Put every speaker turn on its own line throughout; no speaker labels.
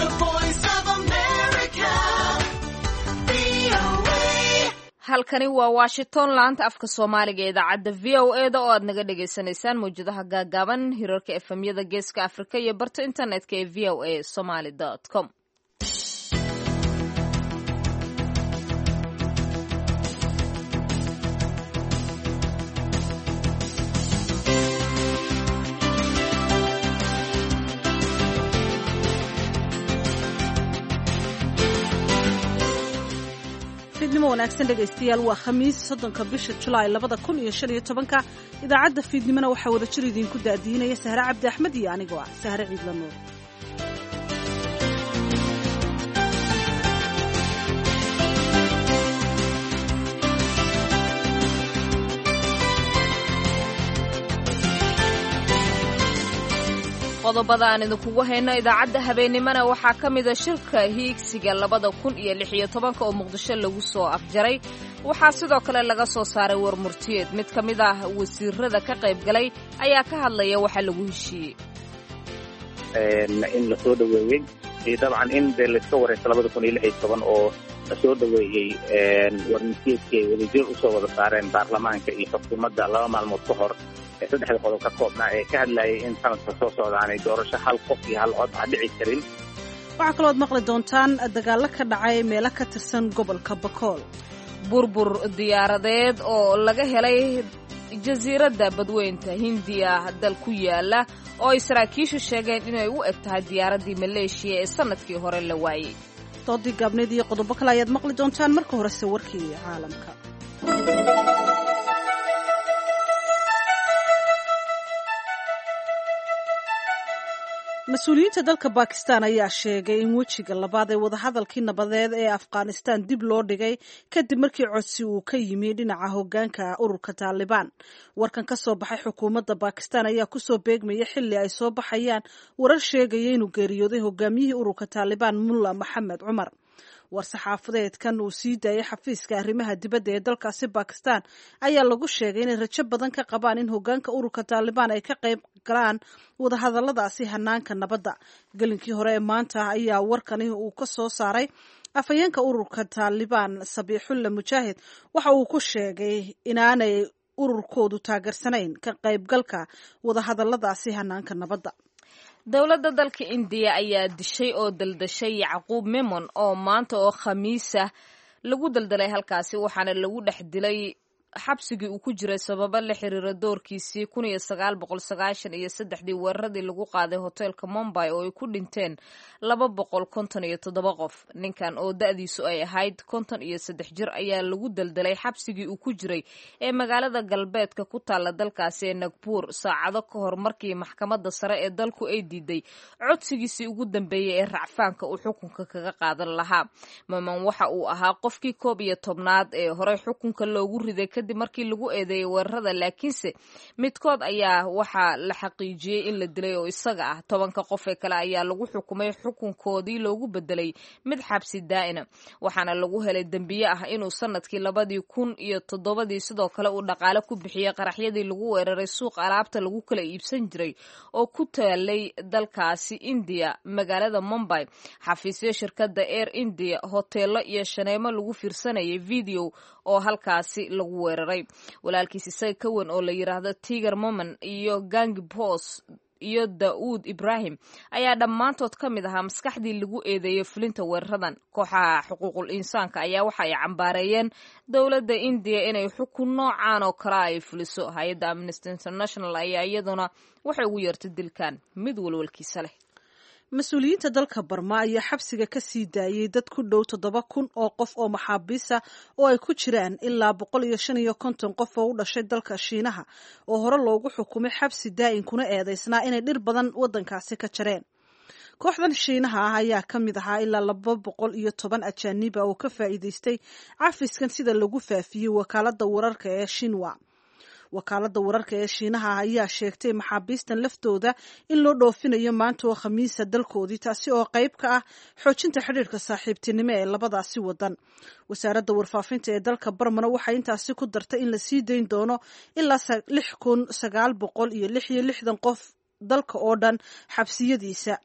The Voice of America. VOA.
halkani waa Washington laanta afka Soomaaliga ee idaacadda VOA da oo aad naga dhageysanaysaan mawjadaha gaagaaban hirarka FM-yada Geeska Afrika iyo barta internetka ee voasomali.com.
fiidnimo wanaagsan dhegaystayaal waa khamiis 3 bisha Julaay 2015 idaacadda fiidnimona waxaa wada jir idinku daadiinaya Sahra Cabdi Axmed iyo anigoo ah Sahra Ciidla Nuur.
qodobada aan idinkugu hayno idaacadda habeenimana waxaa ka mid ah shirka hiigsiga 2016 oo Muqdisho lagu soo afjaray waxaa sidoo kale laga soo saaray war murtiyeed mid ka mid ah wasiirada ka qayb galay ayaa ka hadlaya waxa lagu heshiiyey
in la soo dhaweeyay dabcan in la iska wareysay 2016 oo la soo dhaweeyay war murtiyeedkii wadajir u soo wada saareen baarlamaanka iyo xukuumadda 2 maalmood ka hor saddexda qodob ka koobnaa ee ka hadlayay in sanadka soo socdaanay doorasho hal qof iyo hal cod aan dhici karin.
waxaa kaloo maqli doontaan dagaalo ka dhacay meelo ka tirsan gobolka Bakool,
burbur diyaaradeed oo laga helay jasiiradda badweynta Hindiya dal ku yaala oo ay saraakiishu sheegeen inay u eg tahay diyaaradii Maleeshiya ee sanadkii hore la waayay.
doodii gaabneed iyo qodobo kale ayaad maqli doontaan marka horese warkii caalamka. mas-uuliyiinta dalka Bakistan ayaa sheegay in wejiga labaad ee wadahadalkii nabadeed ee Afghanistan dib loo dhigay kadib markii codsi uu ka yimi dhinaca hoggaanka ururka Taliban. warkan ka soo baxay xukuumadda Bakistan ayaa ku soo beegmaya xilli ay soo baxayaan warar sheegaya inuu geeriyooday hogaamiyihii ururka Taliban Mullah Mohammed Umar. war-saxaafadeedkan uu sii daayay xafiiska arrimaha dibadda ee dalkaasi Bakistan ayaa lagu sheegay inay rajo badan ka qabaan in hoggaanka ururka Taliban ay ka qayb galaan wadahadalladaasi hanaanka nabadda. gelinkii hore ee maanta ayaa warkani uu ka soo saaray afhayeenka ururka Taliban Sabiixullah Mujaahid waxa uu ku sheegay inaanay ururkoodu taageersanayn ka qaybgalka wadahadalladaasi hanaanka nabadda.
dowladda dalka India ayaa dishay oo daldashay Yacquub Memon oo maanta oo khamiis ah lagu daldalay halkaasi waxaana lagu dhex dilay xabsigii uu ku jiray sababo la xiriira doorkiisii 1993 weeraradii lagu qaaday hoteelka Mumbai oo ay ku dhinteen 257 qof. ninkan oo da'diisu ay ahayd 53 jir ayaa lagu daldalay xabsigii uu ku jiray ee magaalada galbeedka ku taala dalkaasi ee Nagpur saacado ka hor markii maxkamadda sare ee dalku ay diiday codsigiisii ugu dambeeyay ee racfaanka uu xukunka kaga qaadan lahaa. Memon waxa uu ahaa qofkii 11aad ee hore xukunka loogu riday kadib markii lagu eedeeyay weerarada laakiinse midkood ayaa waxaa la xaqiijiyey in la dilay oo isaga ah 10 qof ee kale ayaa lagu xukumay xukunkoodii loogu bedelay mid xabsi daa'ina waxaana lagu helay dambiye ah inuu sanadkii 2007 sidoo kale uu dhaqaale ku bixiyay qaraxyadii lagu weeraray suuq alaabta lagu kala iibsan jiray oo ku taalay dalkaasi India magaalada Mumbai. xafiisyo shirkadda Air India hoteelo iyo shaneemo lagu fiirsanayay video oo halkaasi lagu weeraray. walaalkiis isaga ka weyn oo la yiraahdo Tiger Moman iyo Gangi Boss iyo Daud Ibrahim ayaa dhammaantood ka mid ahaa maskaxdii lagu eedeeyay fulinta weeraradan. kooxaha xuquuqul insaanka ayaa waxa ay cambaareeyeen dowladda India inay xukun noocaan oo kale ay fuliso. hay'adda Amnesty International ayaa iyaduna waxay ugu yeertay dilkan mid walwalkiisa leh.
mas-uuliyiinta dalka Barma ayaa xabsiga ka sii daayay dad ku dhow 7,000 oo qof oo maxaabiis ah oo ay ku jiraan ilaa 155 qof oo u dhashay dalka Shiinaha oo hore loogu xukumay xabsi daa'in kuna eedeysnaa inay dhir badan waddankaasi ka jareen. kooxdan Shiinaha ah ayaa ka mid ahaa ilaa 210 ajaanib ah oo ka faa'iideystay cafiskan sida lagu faafiyey wakaaladda wararka ee Xinhua. wakaaladda wararka ee Shiinaha ayaa sheegtay maxaabiistan laftooda in loo dhoofinayo maanta oo khamiisa dalkoodii taasi oo qayb ka ah xoojinta xiriirka saaxiibtinimo ee labadaasi wadan. wasaaradda warfaafinta ee dalka Barmana waxay intaasi ku dartay in la sii dayn doono ilaa 6,966 qof dalka oo dhan xabsiyadiisa.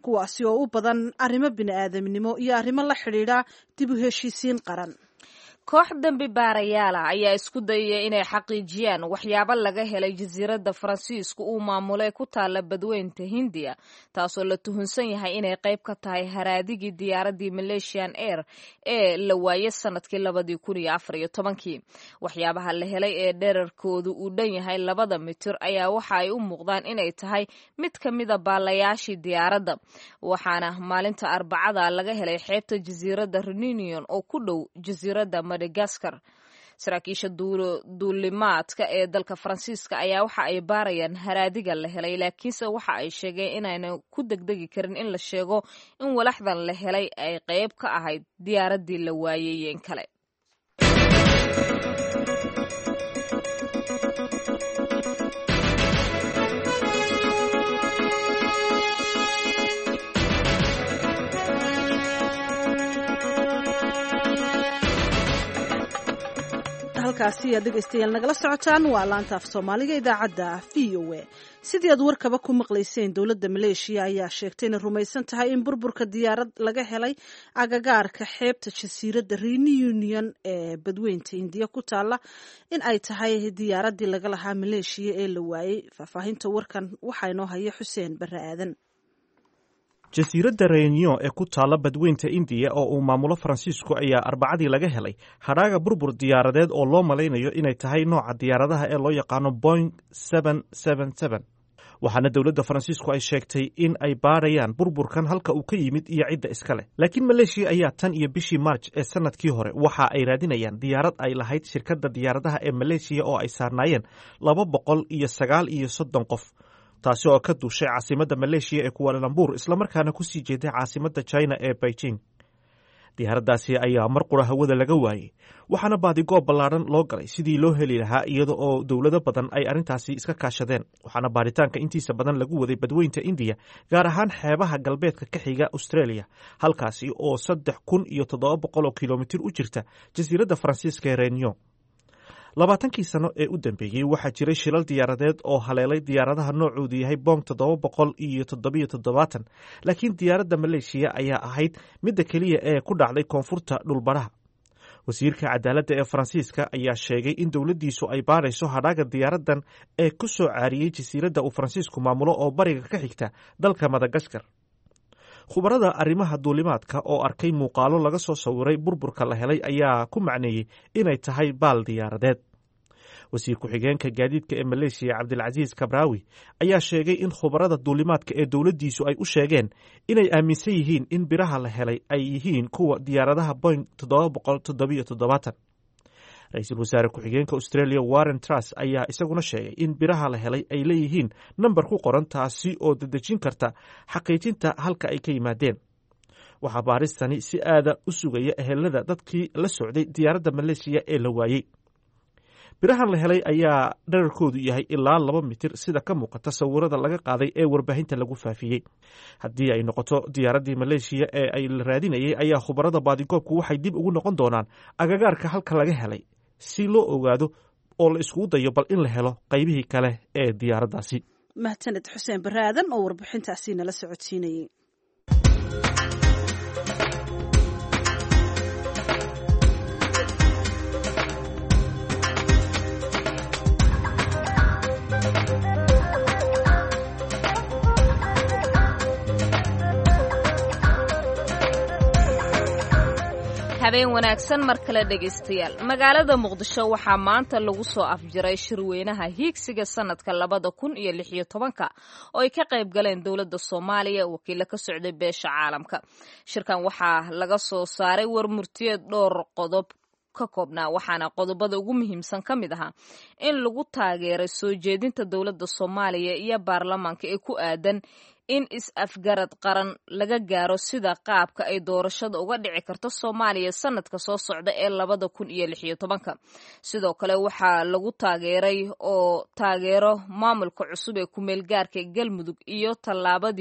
kuwaasi oo u badan arrimo bini'aadamnimo iyo arrimo la xidhiidha dib u heshiisiin qaran.
koox dembi baarayaala ayaa isku dayaya inay xaqiijiyaan waxyaabo laga helay jasiiradda faransiisku uu maamulay ku taalla badweynta hindiya taasoo la tuhunsan yahay inay qayb ka tahay haraadigii diyaaraddii malaysian air ee la waayay sanadkii 2014 waxyaabaha la helay ee dherarkoodu uu dhan yahay 2 mitir ayaa waxa ay u muuqdaan inay tahay mid ka mida baalayaashii diyaaradda waxaana maalinta Arbacada laga helay xeebta jasiiradda Reunion oo ku dhow jasiiradda Madagascar. saraakiisha duulimaadka ee dalka Faransiiska ayaa waxa ay baarayaan haraadiga la helay laakiinse waxa ay sheegeen inayna ku degdegi karin in la sheego in walaxdan la helay ay qayb ka ahayd diyaaraddii la waayay kale.
halkaasi aad dhegaystayaal nagala socotaan waa laanta af soomaaliga idaacadda VOA. sidii aad warkaba ku maqlayseen dowladda Maleeshiya ayaa sheegtay inay rumaysan tahay in burburka diyaarad laga helay agagaarka xeebta jasiiradda Reunion ee badweynta Hindiya ku taala in ay tahay diyaaraddii laga lahaa Maleeshiya ee la waayay. faahfaahinta warkan waxaa inoo haya Xuseen Barre Aadan.
jasiiradda Reunion ee ku taala badweynta Indiya oo uu maamulo Faransiisku ayaa Arbacadii laga helay hadhaaga burbur diyaaradeed oo loo malaynayo inay tahay nooca diyaaradaha ee loo yaqaano Boeing 777 waxaana dowladda Faransiisku ay sheegtay in ay baarayaan burburkan halka uu ka yimid iyo cidda iskale laakiin Maleeshiya ayaa tan iyo bishii March ee sanadkii hore waxa ay raadinayaan diyaarad ay lahayd shirkadda diyaaradaha ee Maleeshiya oo ay saarnaayeen 239 qof taasi oo ka duushay caasimadda Maleeshiya ee Kuala Lumpur isla markaana ku sii jeeday caasimadda China ee Beijing. diyaaraddaasi ayaa mar qura hawada laga waayay waxaana baadigoob ballaaran loo galay sidii loo heli lahaa iyada oo dowlado badan ay arrintaasi iska kaashadeen waxaana baaritaanka intiisa badan lagu waday badweynta Indiya gaar ahaan xeebaha galbeedka ka xiga Australia halkaasi oo 3700 kilomitir u jirta jasiiradda Faransiiska ee Reunion. 20 sano ee u dambeeyay waxaa jiray shilal diyaaradeed oo haleelay diyaaradaha noocoodu yahay Boeing 777 laakiin diyaaradda Maleeshiya ayaa ahayd midda kaliya ee ku dhacday koonfurta dhulbaraha. wasiirka cadaaladda ee Faransiiska ayaa sheegay in dowladdiisu ay baarayso hadhaaga diyaaraddan ee ku soo caariyay jasiiradda uu Faransiisku maamulo oo bariga ka xigta dalka Madagascar. khubarada arrimaha duulimaadka oo arkay muuqaalo laga soo sawiray burburka la helay ayaa ku macneeyey inay tahay baal diyaaradeed. wasiir ku-xigeenka gaadiidka ee Maleeshiya Cabdilcasiis Kabraawi ayaa sheegay in khubarada duulimaadka ee dowladdiisu ay u sheegeen inay aaminsan yihiin in biraha la helay ay yihiin kuwa diyaaradaha Boeing 777. ra-iisul wasaare ku-xigeenka Australia Warren Truss ayaa isaguna sheegay in biraha la helay ay leeyihiin nambar ku qoran taasi oo dedejin karta xaqiijinta halka ay ka yimaadeen. waxaa baaristani si aada u sugaya ehelada dadkii la socday diyaaradda Maleeshiya ee la waayey. birahan la helay ayaa dherarkoodu yahay ilaa 2 mitir sida ka muuqata sawirada laga qaaday ee warbaahinta lagu faafiyey. haddii ay noqoto diyaaraddii Maleeshiya ee ay la raadinayay ayaa khubarada baadigoobku waxay dib ugu noqon doonaan agagaarka halka laga helay si loo ogaado oo la iskugu dayo bal in la helo qaybihii kale ee diyaaraddaasi.
mahadsaned Xuseen Barre Aadan oo warbixintaasi nala socodsiinayay.
habeen wanaagsan mar kale dhegaystayaal. magaalada Muqdisho waxaa maanta lagu soo afjiray shirweynaha hiigsiga sanadka 2016 oo ay ka qayb galeen dowladda Soomaaliya wakiilo ka socday beesha caalamka. shirkan waxaa laga soo saaray war murtiyeed dhowr qodob ka koobnaa waxaana qodobada ugu muhiimsan ka mid ahaa in lagu taageeray soo jeedinta dowladda Soomaaliya iyo baarlamaanka ee ku aadan in is-afgarad qaran laga gaaro sida qaabka ay doorashada uga dhici karto Soomaaliya sanadka soo socda ee 2016. sidoo kale waxaa lagu taageeray oo taageero maamulka cusub ee ku meel gaarka Galmudug iyo tallaabadii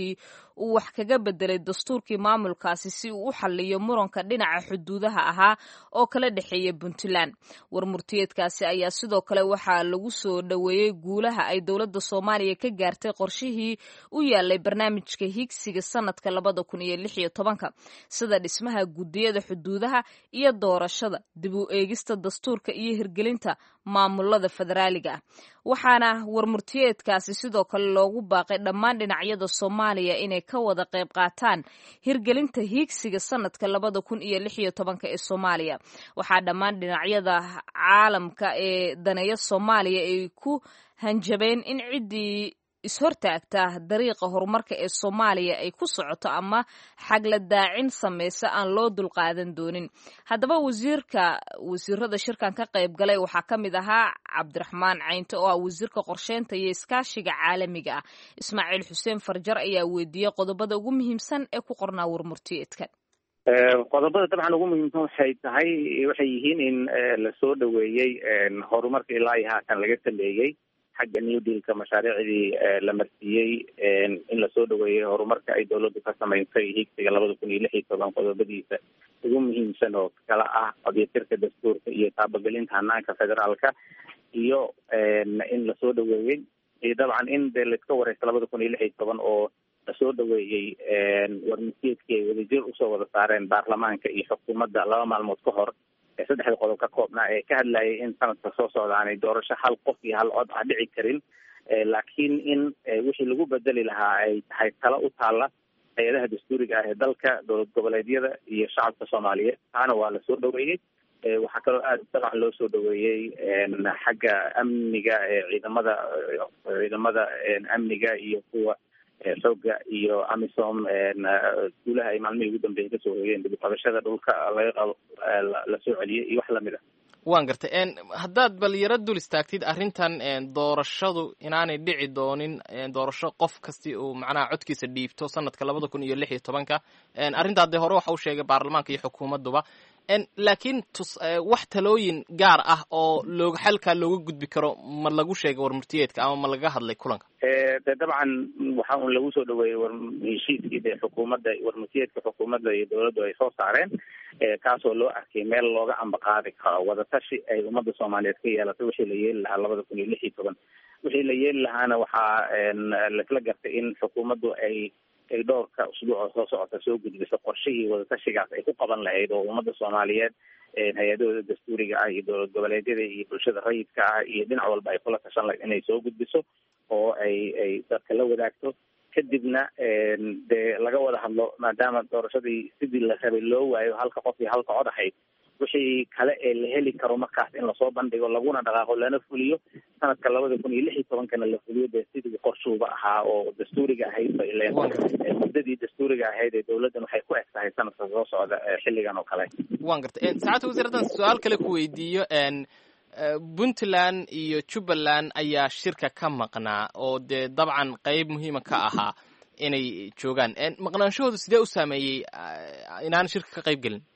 uu wax kaga bedelay dastuurkii maamulkaasi si uu u xalliyo muranka dhinaca xuduudaha ahaa oo kala dhexeeya puntland warmurtiyeedkaasi ayaa sidoo kale waxaa lagu soo dhoweeyey guulaha ay dowladda soomaaliya ka gaartay qorshihii u yaalay barnaamijka higsiga sanadka 2016 sida dhismaha guddiyada xuduudaha iyo doorashada dib u eegista dastuurka iyo hirgelinta maamulada federaaliga ah waxaana warmurtiyeedkaasi sidoo kale loogu baaqay dhammaan dhinacyada Soomaaliya inay ka wada qayb qaataan hirgelinta higsiga sanadka 2016 ee Soomaaliya waxaa dhammaan dhinacyada caalamka ee daneeya Soomaaliya ay ku hanjabeen in cidii ishortaagta dariiqa horumarka ee Soomaaliya ay ku socoto ama xagla daacin sameysa aan loo dulqaadan doonin haddaba wasiirada shirkan ka qayb galay waxaa ka mid ahaa Cabdiraxmaan Caynte oo ah wasiirka qorsheynta iyo iskaashiga caalamiga ah Ismaaciil Xuseen Farjar ayaa weydiiyay qodobada ugu muhiimsan ee ku qornaa warmurtiyeedkan
qodobada dabcan ugu muhiimsan waxay yihiin in la soo dhaweeyay horumarka ilaa iyo haatan laga sameeyay xagga new dealka mashaariicdii la marsiiyey in la soo dhaweeyay horumarka ay dowladdu ka samaysay higsiga 2016 qodobadiisa ugu muhiimsan oo kala ah qodobka dastuurka iyo taabagelinta hanaanka federaalka iyo in la soo dhaweeyay dabcan in la iska wareegto 2016 oo la soo dhaweeyay warmasiidkii ay wadajir usoo wada saareen baarlamaanka iyo xukuumadda 2 maalmood ka hor saddexda qodob ka koobnaa ee ka hadlayay in sanadka soo socda aanay doorasho hal qof iyo hal cod ah dhici karin laakiin in wixii lagu bedeli lahaa ay tahay talo u taala hay-adaha dastuuriga ah ee dalka dowlad goboleedyada iyo shacabka Soomaaliyeed taana waa la soo dhaweeyay waxaa kaloo aad dabcan loo soo dhaweeyey xagga amniga ciidamada amniga iyo kuwa xooga iyo amisom guulaha ay maalmihii ugu dambeeyay ka soo hoyeen dib u qabashada dhulka la soo celiyay iyo wax lamid ah
waan gartay haddaad bal yara dul istaagtid arrintan doorashadu inaanay dhici doonin doorasho qof kasti uu macnaha codkiisa dhiibto sanadka 2016 arrintaa dee hore waxa uu sheegay baarlamaanka iyo xukuumadduba laakiin wax talooyin gaar ah oo xalkaa looga gudbi karo ma lagu sheegay warmurtiyeedka ama ma laga hadlay kulanka
dabcan waxa un lagu soo dhaweeyey heshiiskii xukuumadda warmurtiyeedka xukuumadda iyo dowladdu ay soo saareen kaasoo loo arkay meel looga ambaqaadi karo wadatashi ay ummadda Soomaaliyeed ka yeelatay wixii la yeeli lahaa 2016 wixii la yeeli lahaana waxaa la gartay in xukuumaddu ay dhowrka usbuuc soo socota soo gudbiso qorshihii wadatashigaas ay ku qaban lahayd oo ummadda Soomaaliyeed hay-adahooda dastuuriga ah iyo dowlad goboleedyada iyo bulshada rayidka ah iyo dhinac walba ay kula tashan lahayd inay soo gudbiso oo ay dadka la wadaagto kadibna dee laga wada hadlo maadaama doorashadii sidii la rabay loo waayo halka qof iyo halka cod ahayd wixii kale ee la heli karo markaas in lasoo bandhigo laguna dhaqaaqo lana fuliyo sanadka 2016 la fuliyo dee sidii qorshuuba ahaa oo dastuuriga ahayd ileen muddadii dastuuriga ahayd ee dowladdan waxay ku egtahay sanadka soo socda xilligan oo kale
waan gartay saacadda wasiiradan su-aal kale ku weydiiyo Puntland iyo Jubbaland ayaa shirka ka maqnaa oo dee dabcan qayb muhiima ka ahaa inay joogaan maqnaanshahoodu sidee u saameeyey inaan shirka ka qayb gelin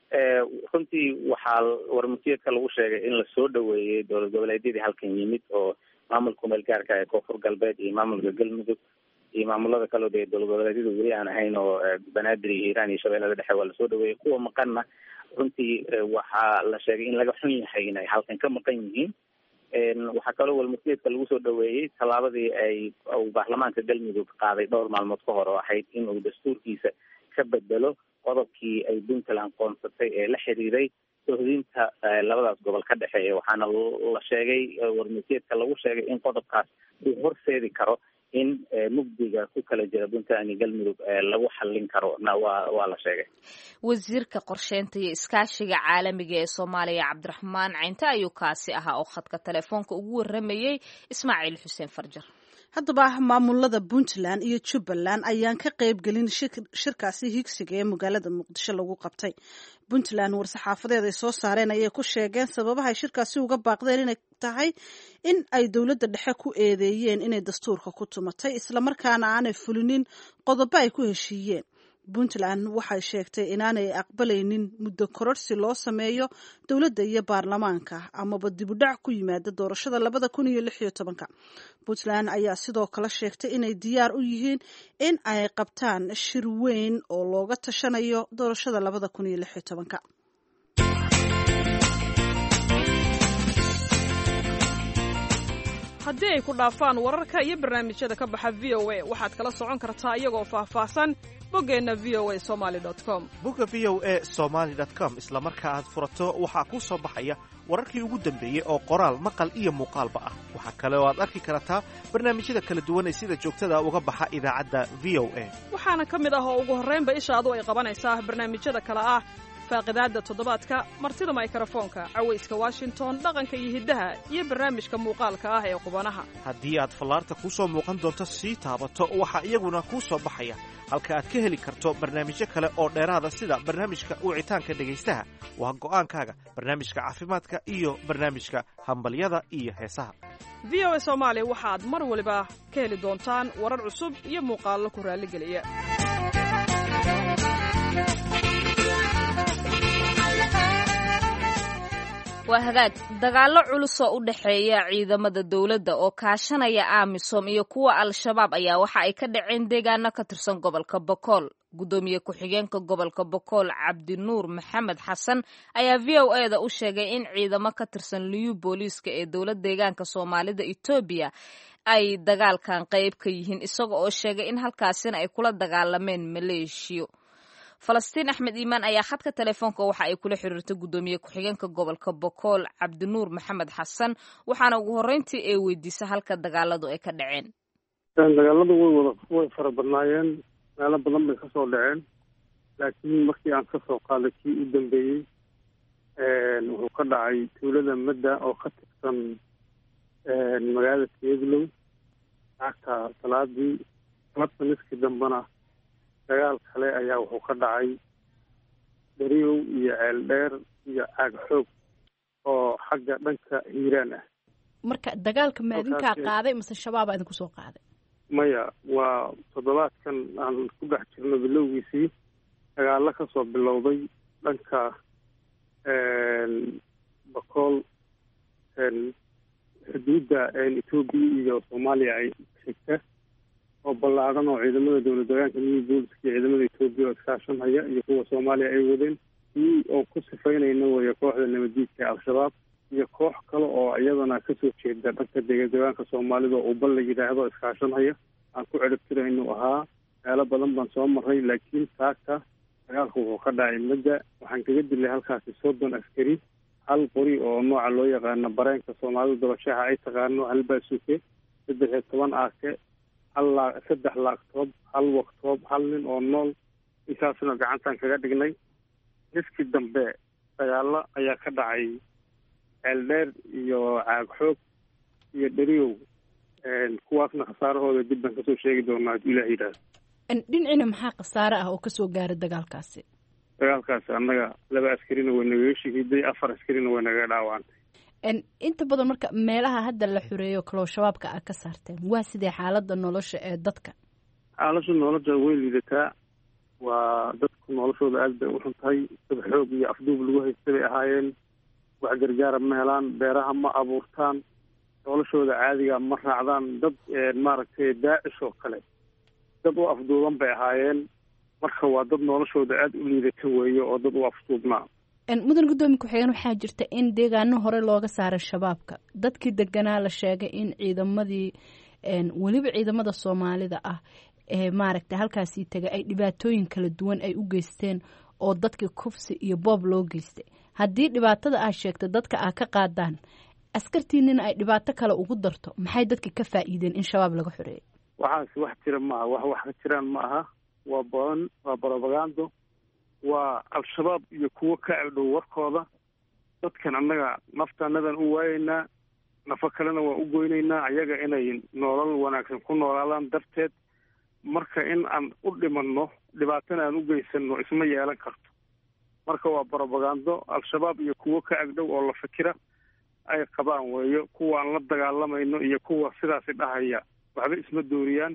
runtii waxaa warmasiidka lagu sheegay in la soo dhaweeyey dowlad goboleedyadii halkan yimid oo maamulka meel gaarka ee koonfur galbeed iyo maamulka galmudug iyo maamulada kaloo dee dowlad goboleedyada weli aan ahayn oo banaadir iyo hiiraan iyo shabeellada dhexe waa lasoo dhaweeyey kuwa maqanna runtii waxaa la sheegay in laga xun yahay inay halkan ka maqan yihiin waxaa kaloo warmasiidka lagu soo dhaweeyey tallaabadii uu baarlamaanka galmudug qaaday dhowr maalmood ka hor oo ahayd in uu dastuurkiisa ka bedelo qodobkii ay Puntland qoonsatay ee la xiriiray sohdinta labadaas gobol ka dhexeeya waxaana la sheegay warmasiidka lagu sheegay in qodobkaas uu horseedi karo in mugdiga ku kala jira Puntland iyo galmudug lagu xallin karo waa la sheegay
wasiirka qorsheynta iyo iskaashiga caalamiga ee Soomaaliya Cabdiraxmaan Caynte ayuu kaasi ahaa oo khadka telefoonka ugu waramayay Ismaaciil Xuseen Farjar
haddaba maamulada Puntland iyo Jubbaland ayaan ka qayb gelin shirkaasi higsiga ee magaalada Muqdisho lagu qabtay Puntland war-saxaafadeed ay soo saareen ayay ku sheegeen sababaha ay shirkaasi uga baaqdeen inay tahay in ay dowladda dhexe ku eedeeyeen inay dastuurka ku tumatay isla markaana aanay fulinin qodobo ay ku heshiiyeen puntland waxay sheegtay inaanay aqbalaynin muddo kororsi loo sameeyo dowladda iyo baarlamaanka amaba dibudhac ku yimaada doorashada 2016. puntland ayaa sidoo kale sheegtay inay diyaar u yihiin in ay qabtaan shir weyn oo looga tashanayo doorashada 2016.
haddii ay ku dhaafaan wararka iyo barnaamijyada ka baxa v o a waxaad kala socon kartaa iyagoo faahfaahsan boggeenna v o a somaly.com.
bogga v o a somaly.com isla marka aad furato waxaa kuu soo baxaya wararkii ugu dambeeyey oo qoraal maqal iyo muuqaalba ah. waxaa kale oo aad arki kartaa barnaamijyada kala duwan ee sida joogtada uga baxa idaacadda v o a.
waxaana ka mid ah oo ugu horraynba ishaadu ay qabanaysaa barnaamijyada kale ah faaqidaadda toddobaadka, martida mikrofoonka, cawayska washington, dhaqanka iyo hiddaha, iyo barnaamijka muuqaalka ah ee qubanaha.
haddii aad fallaarta kuu soo muuqan doonto sii taabato waxaa iyaguna kuu soo baxaya halka aad ka heli karto barnaamijyo kale oo dheeraada sida barnaamijka wicitaanka dhegaystaha. waa go'aankaaga barnaamijka caafimaadka iyo barnaamijka hambalyada iyo heesaha.
v o a soomaali waxaad mar waliba ka heli doontaan warar cusub iyo muuqaallo ku raalligeliya.
waa hagaag dagaallo culus oo u dhexeeya ciidamada dowladda oo kaashanaya amisom iyo kuwa al-shabaab ayaa waxa ay ka dhaceen deegaano ka tirsan gobolka bokool. gudoomiye ku-xigeenka gobolka bokool cabdinuur maxamed xasan ayaa v o a da u sheegay in ciidamo ka tirsan liyu booliiska ee dowlad deegaanka soomaalida etoobiya ay dagaalkan qayb ka yihiin, isaga oo sheegay in halkaasina ay kula dagaalameen maleeshiyo. falastiin axmed iimaan ayaa khadka telefoonka waxa ay kula xiriirtay gudoomiye ku-xigeenka gobolka bokool cabdinuur maxamed xasan waxaana ugu horreyntii ay weydiisay halka dagaaladu ay ka dhaceen.
dagaaladu way fara badnaayeen, meelo badan bay kasoo dhaceen, laakiin markii aan kasoo qaaday kii u dambeeyey wuxuu ka dhacay tuulada madda oo ka tirsan magaalada teedlow lacagta salaadii niskii dambena dagaal kale ayaa wuxuu ka dhacay dariyow iyo ceeldheer iyo caag xoog oo xagga dhanka hiiraan ah.
marka dagaalka maadinkaa qaaday mase shabaab idinku soo qaaday?
maya, waa toddobaadkan aan ku dhex jirno bilowgiisii dagaallo ka soo bilowday dhanka bakool xuduudda etoobiya iyo soomaaliya ay xigta oo ballaadhan oo ciidamada dowlad deegaanka new booliska iyo ciidamada etoobiya oo iskaashanhaya iyo kuwa soomaaliya ay wadeen kii oo ku sifaynayna weeye kooxda nabaddiidka ee al-shabaab iyo koox kale oo iyadana kasoo jeeda dhanka deegaanka soomaalida oo ubal la yidhaahdo iskaashanhaya aan ku ciribtira inuu ahaa. meelo badan baan soo maray, laakiin taaka dagaalka wuxuu ka dhacay madda. waxaan kaga dilay halkaasi 30 askari, hal qori oo nooca loo yaqaano bareenka soomaalida dabashaha ay taqaano, hal baasuke, 13 aake, 3 laagtoob, 1 waktoob, 1 nin oo nool, intaasna gacantaan kaga dhignay. niskii dambe dagaallo ayaa ka dhacay ceeldheer iyo caag xoog iyo dheriyow, kuwaasna khasaarahooda dib baan kasoo sheegi doonaa hadduu ilaah yidhaahdo.
dhinacina maxaa khasaare ah oo kasoo gaaray dagaalkaasi?
dagaalkaasi annaga 2 askarina way nagaga shahiiday, 4 askarina way nagaga dhaawacantay.
inta badan marka meelaha hadda la xureeyo kaloo shabaabka aad ka saarteen, waa sidee xaaladda nolosha ee dadka?
xaalasha nolosha way liidataa, waa dadku noloshooda aad bay u xun tahay. dad xoog iyo afduub lagu haysta bay ahaayeen, wax gargaara ma helaan, beeraha ma abuurtaan, noloshooda caadiga ma raacdaan. dad maaragtay daacish oo kale dad u afduuban bay ahaayeen. marka waa dad noloshooda aad u liidata weeye oo dad u afduubnaa.
mudan gudoomiye ku-xigeen waxaa jirta in deegaano hore looga saaray shabaabka, dadkii deganaa la sheegay in ciidamadii weliba ciidamada soomaalida ah ee maaragtay halkaasii tegay ay dhibaatooyin kala duwan ay u geysteen oo dadkii kufsi iyo boob loo geystay. haddii dhibaatada aad sheegta dadka aad ka qaadaan, askartiinina ay dhibaato kale ugu darto, maxay dadka ka faa'iideen in shabaab laga xoreeyo?
waxaas wax jira maaha, wax ka jiraan ma aha. waa badan, waa barobagando, waa al-shabaab iyo kuwo ka agdhow warkooda. dadkan annaga naftaanadan u waayeynaa, nafo kalena waa u goynaynaa ayaga inay nolol wanaagsan ku noolaadaan darteed. marka in aan u dhimanno dhibaatana aan u geysano isma yeelan karto. marka waa barobagando al-shabaab iyo kuwo ka agdhow oo la fikira ay qabaan weeyo. kuwa aan la dagaalamayno iyo kuwa sidaasi dhahaya waxba isma dooriyaan.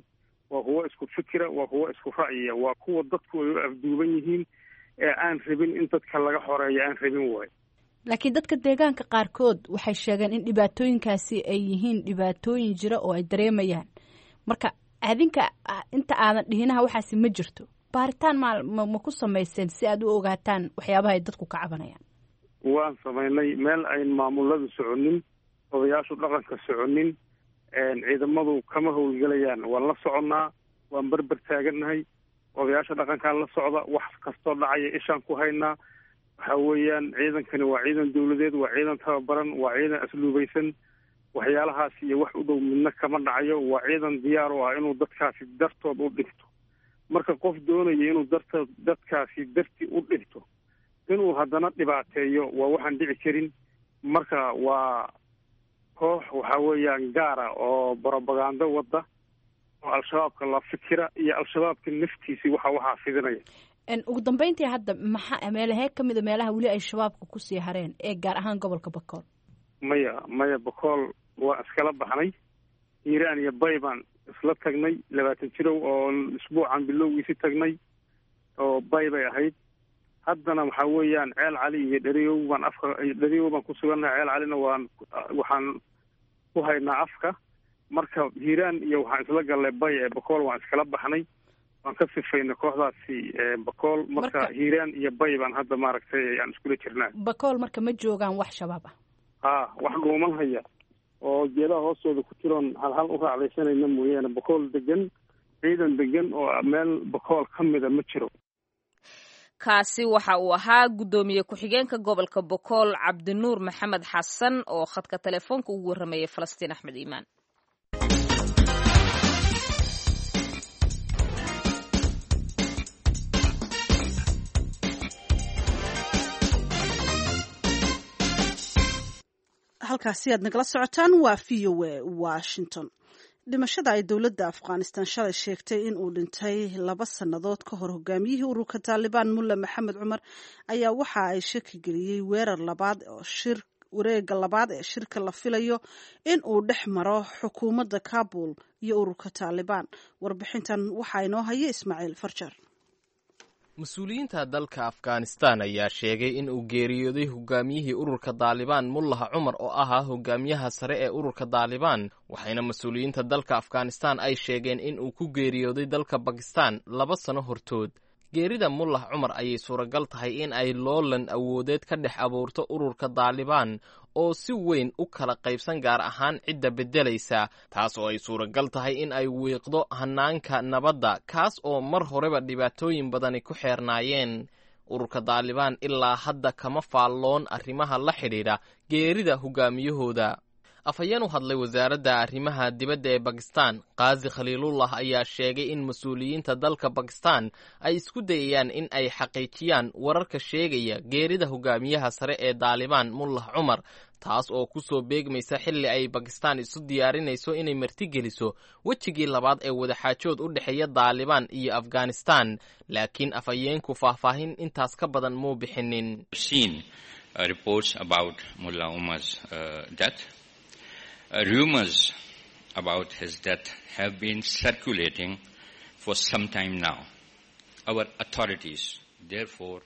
waa kuwo isku fikira, waa kuwo isku ra'yiya, waa kuwa dadku ay u afduuban yihiin ee aan rabin in dadka laga xoreeyo aan rabin waayo.
laakiin dadka deegaanka qaarkood waxay sheegeen in dhibaatooyinkaasi ay yihiin dhibaatooyin jira oo ay dareemayaan. marka adinka inta aadan dhihinaha waxaasi ma jirto, baaritaan ma ku samayseen si aad u ogaataan waxyaabaha ay dadku ka cabanayaan?
waan samaynay meel ayn maamuladu soconin, odayaashu dhaqanka soconin, ciidamadu kama howlgelayaan. waan la soconnaa, waan berber taagannahay, odayaasha dhaqankaan la socda, wax kastoo dhacaya ishaan ku haynaa. waxa weeyaan ciidankani waa ciidan dawladeed, waa ciidan tababaran, waa ciidan asluubaysan. waxyaalahaas iyo wax u dhow midna kama dhacayo. waa ciidan diyaar u ah inuu dadkaasi dartood u dhinto. marka qof doonaya inuu dadkaasi darti u dhinto, inuu haddana dhibaateeyo waa waxaan dhici karin. marka waa koox waxa weeyaan gaara oo brobagando wadda oo al-shabaabka la fikira iyo al-shabaabka naftiisii waxaa fidinaya.
ugu dambeyntii hadda meelahee ka mida meelaha weli ay shabaabka kusii hareen ee gaar ahaan gobolka Bakool?
maya Bakool waa iskala baxnay. hiiraan iyo bay baan isla tagnay 20 jirow oo isbuucan bilowgiisi tagnay oo bay ahayd. haddana waxa weeyaan ceel cali iyo dheriyow baan ku sugannahay. ceel calina waxaan ku haynaa afka. marka hiiraan iyo waxaan isla gallay bay ee Bakool waan iskala baxnay, waan ka sifaynay kooxdaasi Bakool. marka hiiraan iyo bay baan hadda maaragtay aan iskula jirnaa.
Bakool marka ma joogaan wax shabaab ah?
wax dhuuman haya oo geedaha hoostooda ku jiroon hal u raacdaysanayna mooyaane Bakool degan, ciidan degan oo meel Bakool ka mida ma jiro.
kaasi waxa uu ahaa guddoomiye ku-xigeenka gobolka Bakool Cabdinuur Maxamed Xasan oo khadka telefoonka ugu warramayay Falastiin Axmed Iimaan.
halkaasi aad nagala socotaan waa VOA Washington. dhimashada ay dowladda Afghanistan shalay sheegtay in uu dhintay 2 sannadood ka hor hogaamiyihii ururka Taliban Mullah Maxamed Cumar ayaa waxa ay shaki geliyey wareegga labaad ee shirka la filayo in uu dhex maro xukuumadda Kabul iyo ururka Taliban. warbixintan waxaa inoo haya Ismaaciil Farjar.
mas-uuliyiinta dalka Afghanistan ayaa sheegay in uu geeriyooday hogaamiyihii ururka Taliban Mullah Cumar oo ahaa hogaamiyaha sare ee ururka Taliban, waxayna mas-uuliyiinta dalka Afghanistan ay sheegeen in uu ku geeriyooday dalka Pakistan 2 sano hortood. geerida Mullah Cumar ayay suuragal tahay in ay loolan awoodeed ka dhex abuurto ururka Taliban oo si weyn u kala qaybsan gaar ahaan cidda beddelaysa, taas oo ay suuragal tahay in ay wiiqdo hanaanka nabadda kaas oo mar horeba dhibaatooyin badani ku xeernaayeen. ururka Taliban ilaa hadda kama faalloon arrimaha la xidhiidha geerida hogaamiyahooda. afhayeen u hadlay wasaaradda arrimaha dibadda ee Pakistan, Qazi Khalilullah, ayaa sheegay in mas-uuliyiinta dalka Pakistan ay isku dayayaan in ay xaqiijiyaan wararka sheegaya geerida hogaamiyaha sare ee Taliban Mullah Cumar, taas oo ku soo beegmaysa xilli ay Pakistan isu diyaarinayso inay martigeliso wejigii labaad ee wadaxaajood u dhexeeya Taliban iyo Afghanistan, laakiin afhayeenku faahfaahin intaas ka badan muu bixinin.
Reports about Mullah Umar's death. Rumors about his death have been circulating for some time now. Our authorities, therefore,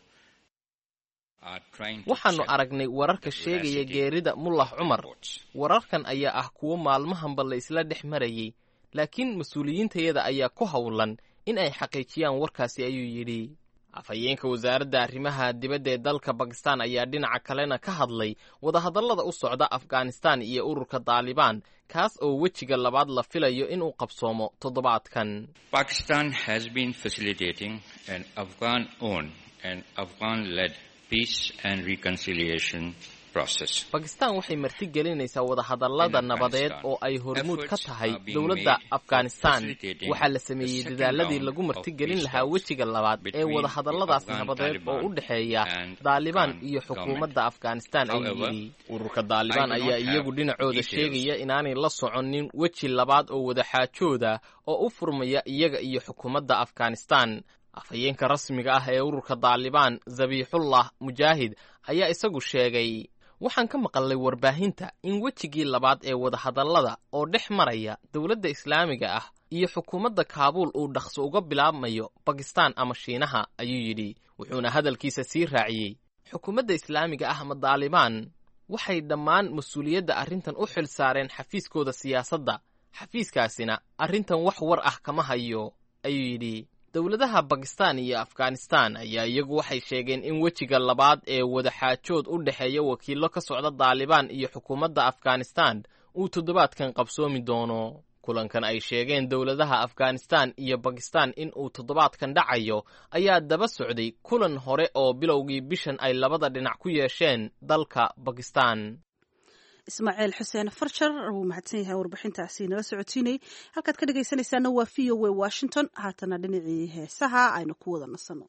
are trying to
waxaanu aragnay wararka sheegaya geerida Mullah Cumar. wararkan ayaa ah kuwo maalmahanba la isla dhex marayay, laakiin mas-uuliyiintayada ayaa ku howlan in ay xaqiijiyaan warkaasi, ayuu yidhi. afhayeenka wasaaradda arrimaha dibadda ee dalka Pakistan ayaa dhinaca kalena ka hadlay wadahadallada u socda Afghanistan iyo ururka Taliban, kaas oo wejiga labaad la filayo inuu qabsoomo toddobaadkan.
Pakistan has been facilitating an Afghan-owned and Afghan-led peace and reconciliation process.
Pakistan waxay martigelinaysaa wadahadallada nabadeed oo ay hormuud ka tahay dowladda Afghanistan. waxaa la sameeyey dadaaladii lagu martigelin lahaa wejiga labaad ee wadahadalladaas nabadeed oo u dhexeeya Taliban iyo xukuumadda Afghanistan, ayuu yidhi. ururka Taliban ayaa iyagu dhinacooda sheegaya inaanay la soconin weji labaad oo wadaxaajooda oo u furmaya iyaga iyo xukuumadda Afghanistan. afhayeenka rasmiga ah ee ururka Taliban, Zabihullah Mujaahid, ayaa isagu sheegay, waxaan ka maqalay warbaahinta in wejigii labaad ee wadahadallada oo dhex maraya dowladda Islaamiga ah iyo xukuumadda kaabuul uu dhaqso uga bilaabmayo bakistaan ama shiinaha ayuu yidhi, wuxuuna hadalkiisa sii raaciyey xukuumadda islaamiga ah ama daalibaan waxay dhammaan mas-uuliyadda arrintan u xil saareen xafiiskooda siyaasadda, xafiiskaasina arrintan wax war ah kama hayo ayuu yidhi. dowladaha bakistaan iyo afghanistaan ayaa iyagu waxay sheegeen in wejiga labaad ee wadaxaajood u dhexeeya wakiillo ka socda daalibaan iyo xukuumadda afghanistaan uu toddobaadkan qabsoomi doono. kulankan ay sheegeen dowladaha afghanistaan iyo bakistaan in uu toddobaadkan dhacayo ayaa daba socday kulan hore oo bilowgii bishan ay labada dhinac ku yeesheen dalka bakistaan.
ismaaciil xuseen farjar wuu mahadsan yahay warbixintaasi nala socotiinay. halkaad ka dhegaysanaysaana waa VOA Washington. haatana dhinacii heesaha aynu ku wada nasano.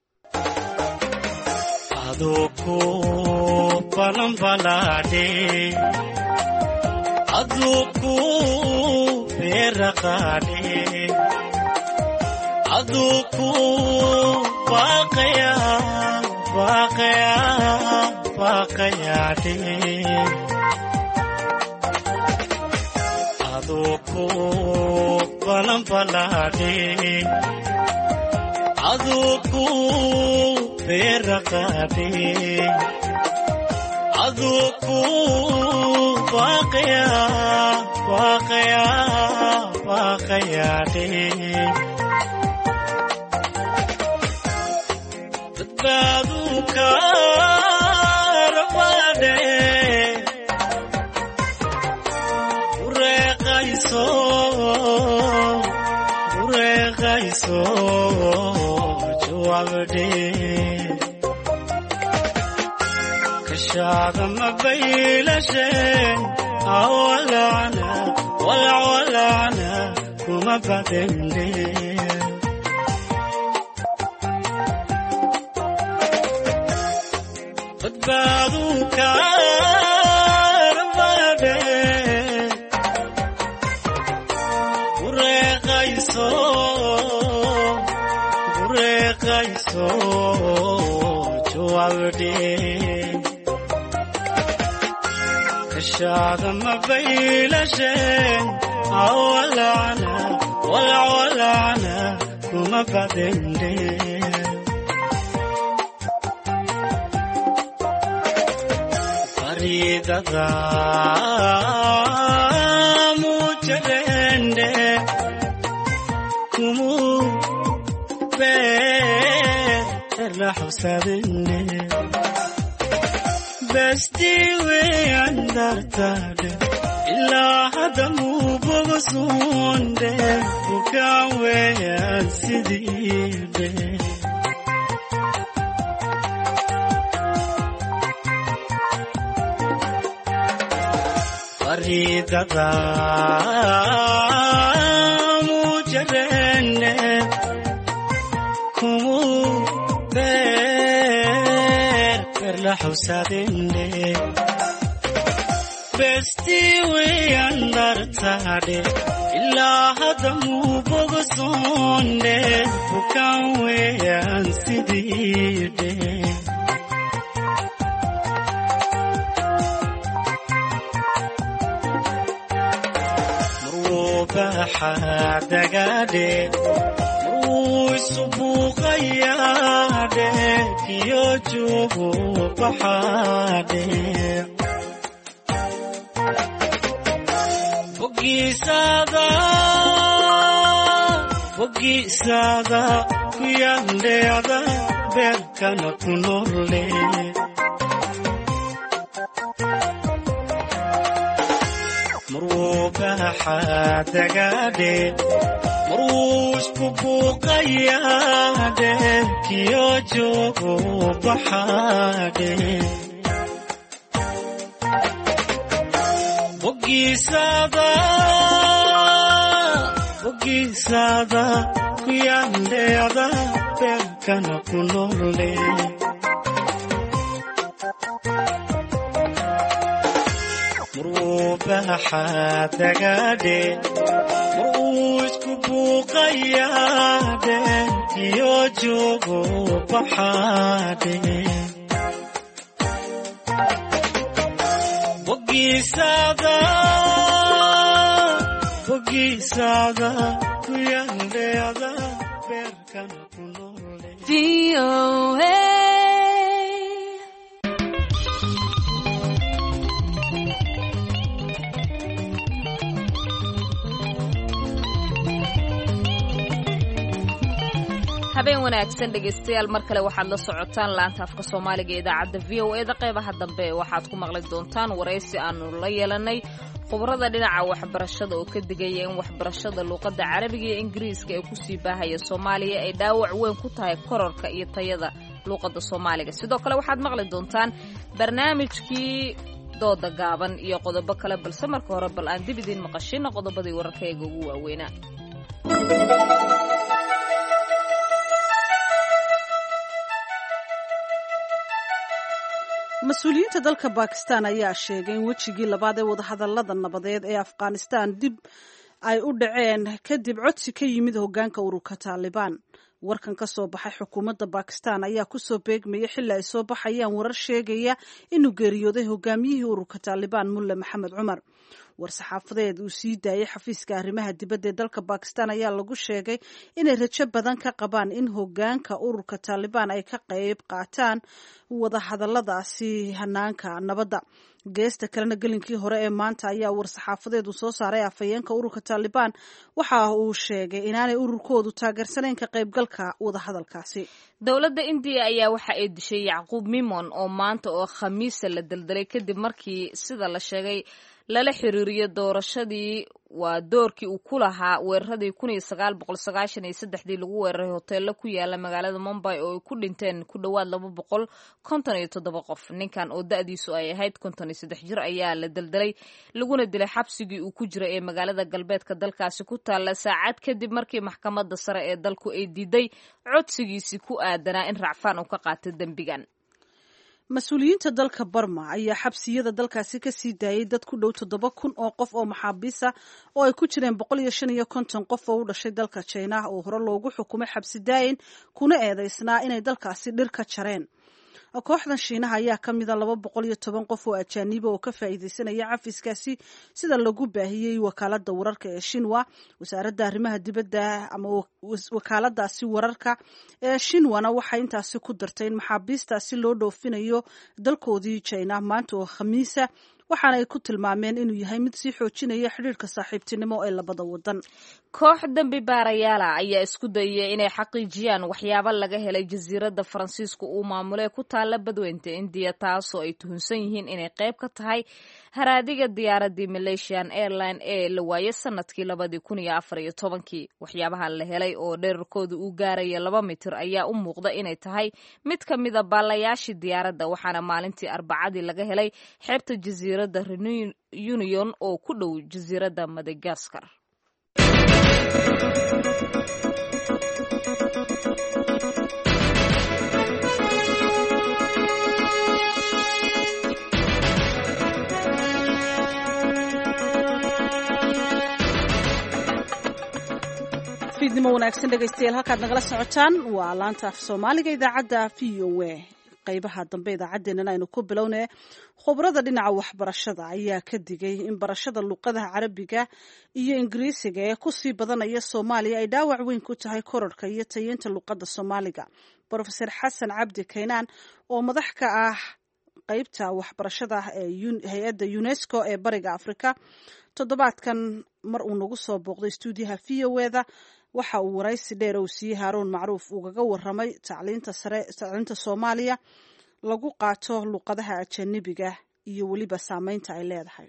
adoko balambalade adoko beraqade adoko baqaya baqaya baqayade adoko balambalade adoko beraqade adoko baqaya baqaya baqayade dadbaduka rabade ureqayso ureqayso jawabde kashada mabaylashe awalana walawalana kuma badende badbaduka rabade ureqayso ureqayso jawabde kashada mabaylashe awalana walawalana kuma badende faridada mujarende kumu be la husadende besti we andartade illa hadamu bogosunde ukawe ansidide faridada mujarene kumu la husadende besti we andartade illa hadamu bogosunde ukawe ansidide bahadagade subuqayade kiyojubu bahade bogisada kuyandeada berkana kunorle bahadagade murush kubuqayade kiyojubu bahade bogisada kuyandeada berkana kunorle bahadagade murush kubuqayade kiyojubu bahade araggiisaada ku yaandheeda beerkana ku noole
habeen wanaagsan dhegaystayaal mar kale waxaad la socotaan laanta afka soomaaliga ee idaacadda v o e da qeybaha dambe waxaad ku maqli doontaan waraysi aanu la yeelanay khubarada dhinaca waxbarashada oo ka digaya in waxbarashada luuqadda carabiga iyo ingiriiska ee kusii baahaya soomaaliya ay dhaawac weyn ku tahay kororka iyo tayada luuqadda soomaaliga. sidoo kale waxaad maqli doontaan barnaamijkii dooda gaaban iyo qodobo kale, balse marka hore bal aan dib idiin maqashino qodobadii wararkayga ugu waaweynaa.
mas-uuliyiinta dalka bakistan ayaa sheegay in wejigii labaad ee wadahadalada nabadeed ee afghanistan dib ay u dhaceen kadib codsi ka yimid hogaanka ururka taalibaan. warkan ka soo baxay xukuumadda bakistan ayaa kusoo beegmaya xilli ay soo baxayaan warar sheegaya inuu geeriyooday hogaamiyihii ururka taalibaan mulle maxamed cumar. war-saxaafadeed uu sii daayay xafiiska arrimaha dibadda ee dalka bakistan ayaa lagu sheegay inay rajo badan ka qabaan in hogaanka ururka taalibaan ay ka qayb qaataan wadahadaladaasi hanaanka nabadda. geesta kalena gelinkii hore ee maanta ayaa war-saxaafadeed uu soo saaray afhayeenka ururka taalibaan waxa uu sheegay inaanay ururkoodu taageersanayn ka qaybgalka wadahadalkaasi.
dowladda indiya ayaa waxa ay dishay yacquub mimon oo maanta oo khamiisa la daldalay kadib markii sida la sheegay lala xiriiriyo doorashadii waa doorkii uu ku lahaa weeraradii 1993 lagu weeraray hoteello ku yaala magaalada Mumbai oo ay ku dhinteen ku dhowaad 257 qof. ninkan oo da'diisu ay ahayd 53 jir ayaa la daldalay laguna dilay xabsigii uu ku jiray ee magaalada galbeedka dalkaasi ku taala saacad kadib markii maxkamadda sare ee dalku ay diiday codsigiisii ku aadanaa in racfaan uu ka qaato dembigan.
mas-uuliyiinta dalka Burma ayaa xabsiyada dalkaasi ka sii daayay dad ku dhow 7,000 oo qof oo maxaabiis ah oo ay ku jireen 155 qof oo u dhashay dalka China oo hore loogu xukumay xabsi daayin kuna eedeysnaa inay dalkaasi dhir ka jareen. kooxdan Shiinaha ayaa ka mid ah 210 qof oo ajaaniba oo ka faa'iideysanaya cafiskaasi sida lagu baahiyay wakaaladda wararka ee Shinwa. wasaaradda arrimaha dibadda ama wakaaladaasi wararka ee Shinwana waxay intaasi ku dartay in maxaabiistaasi loo dhoofinayo dalkoodii China maanta oo Khamiisa, waxaana ay ku tilmaameen inuu yahay mid sii xoojinaya xiriirka saaxiibtinimo ee labada wadan.
koox dambi baarayaala ayaa isku dayay inay xaqiijiyaan waxyaabo laga helay jasiiradda Faransiisku uu maamulay ku taala badweynta Indiya, taasoo ay tuhunsan yihiin inay qayb ka tahay haraadiga diyaaradii Malaysian Airlines ee la waayay sanadkii 2014. waxyaabahan la helay oo dhererkoodu uu gaaraya 2 mitir ayaa u muuqda inay tahay mid ka mid a baalayaashii diyaaradda, waxaana maalintii Arbacadii laga helay xeebta jasiiradda Reunion oo ku dhow jasiiradda Madagascar.
fiidnimo wanaagsan dhegaystayaal, halkaad nagala socotaan waa laanta af soomaaliga idaacadda VOA. qaybaha dambe idaacaddeenana aynu ku bilownay khubarada dhinaca waxbarashada ayaa ka digay in barashada luqadaha carabiga iyo ingiriisiga ee kusii badanaya Soomaaliya ay dhaawac weyn ku tahay kororka iyo tayeynta luqadda Soomaaliga. Professor Xasan Cabdi Kaynaan oo madax ka ah qaybta waxbarashada ee hay'adda UNESCO ee Bariga Afrika toddobaadkan mar uu nagu soo booqday stuudiyaha VOA-da waxa uu waraysi dheer oo siiyay Haaruun Macruuf ugaga warramay tacliinta Soomaaliya lagu qaato luqadaha ajanabiga iyo weliba saameynta ay leedahay.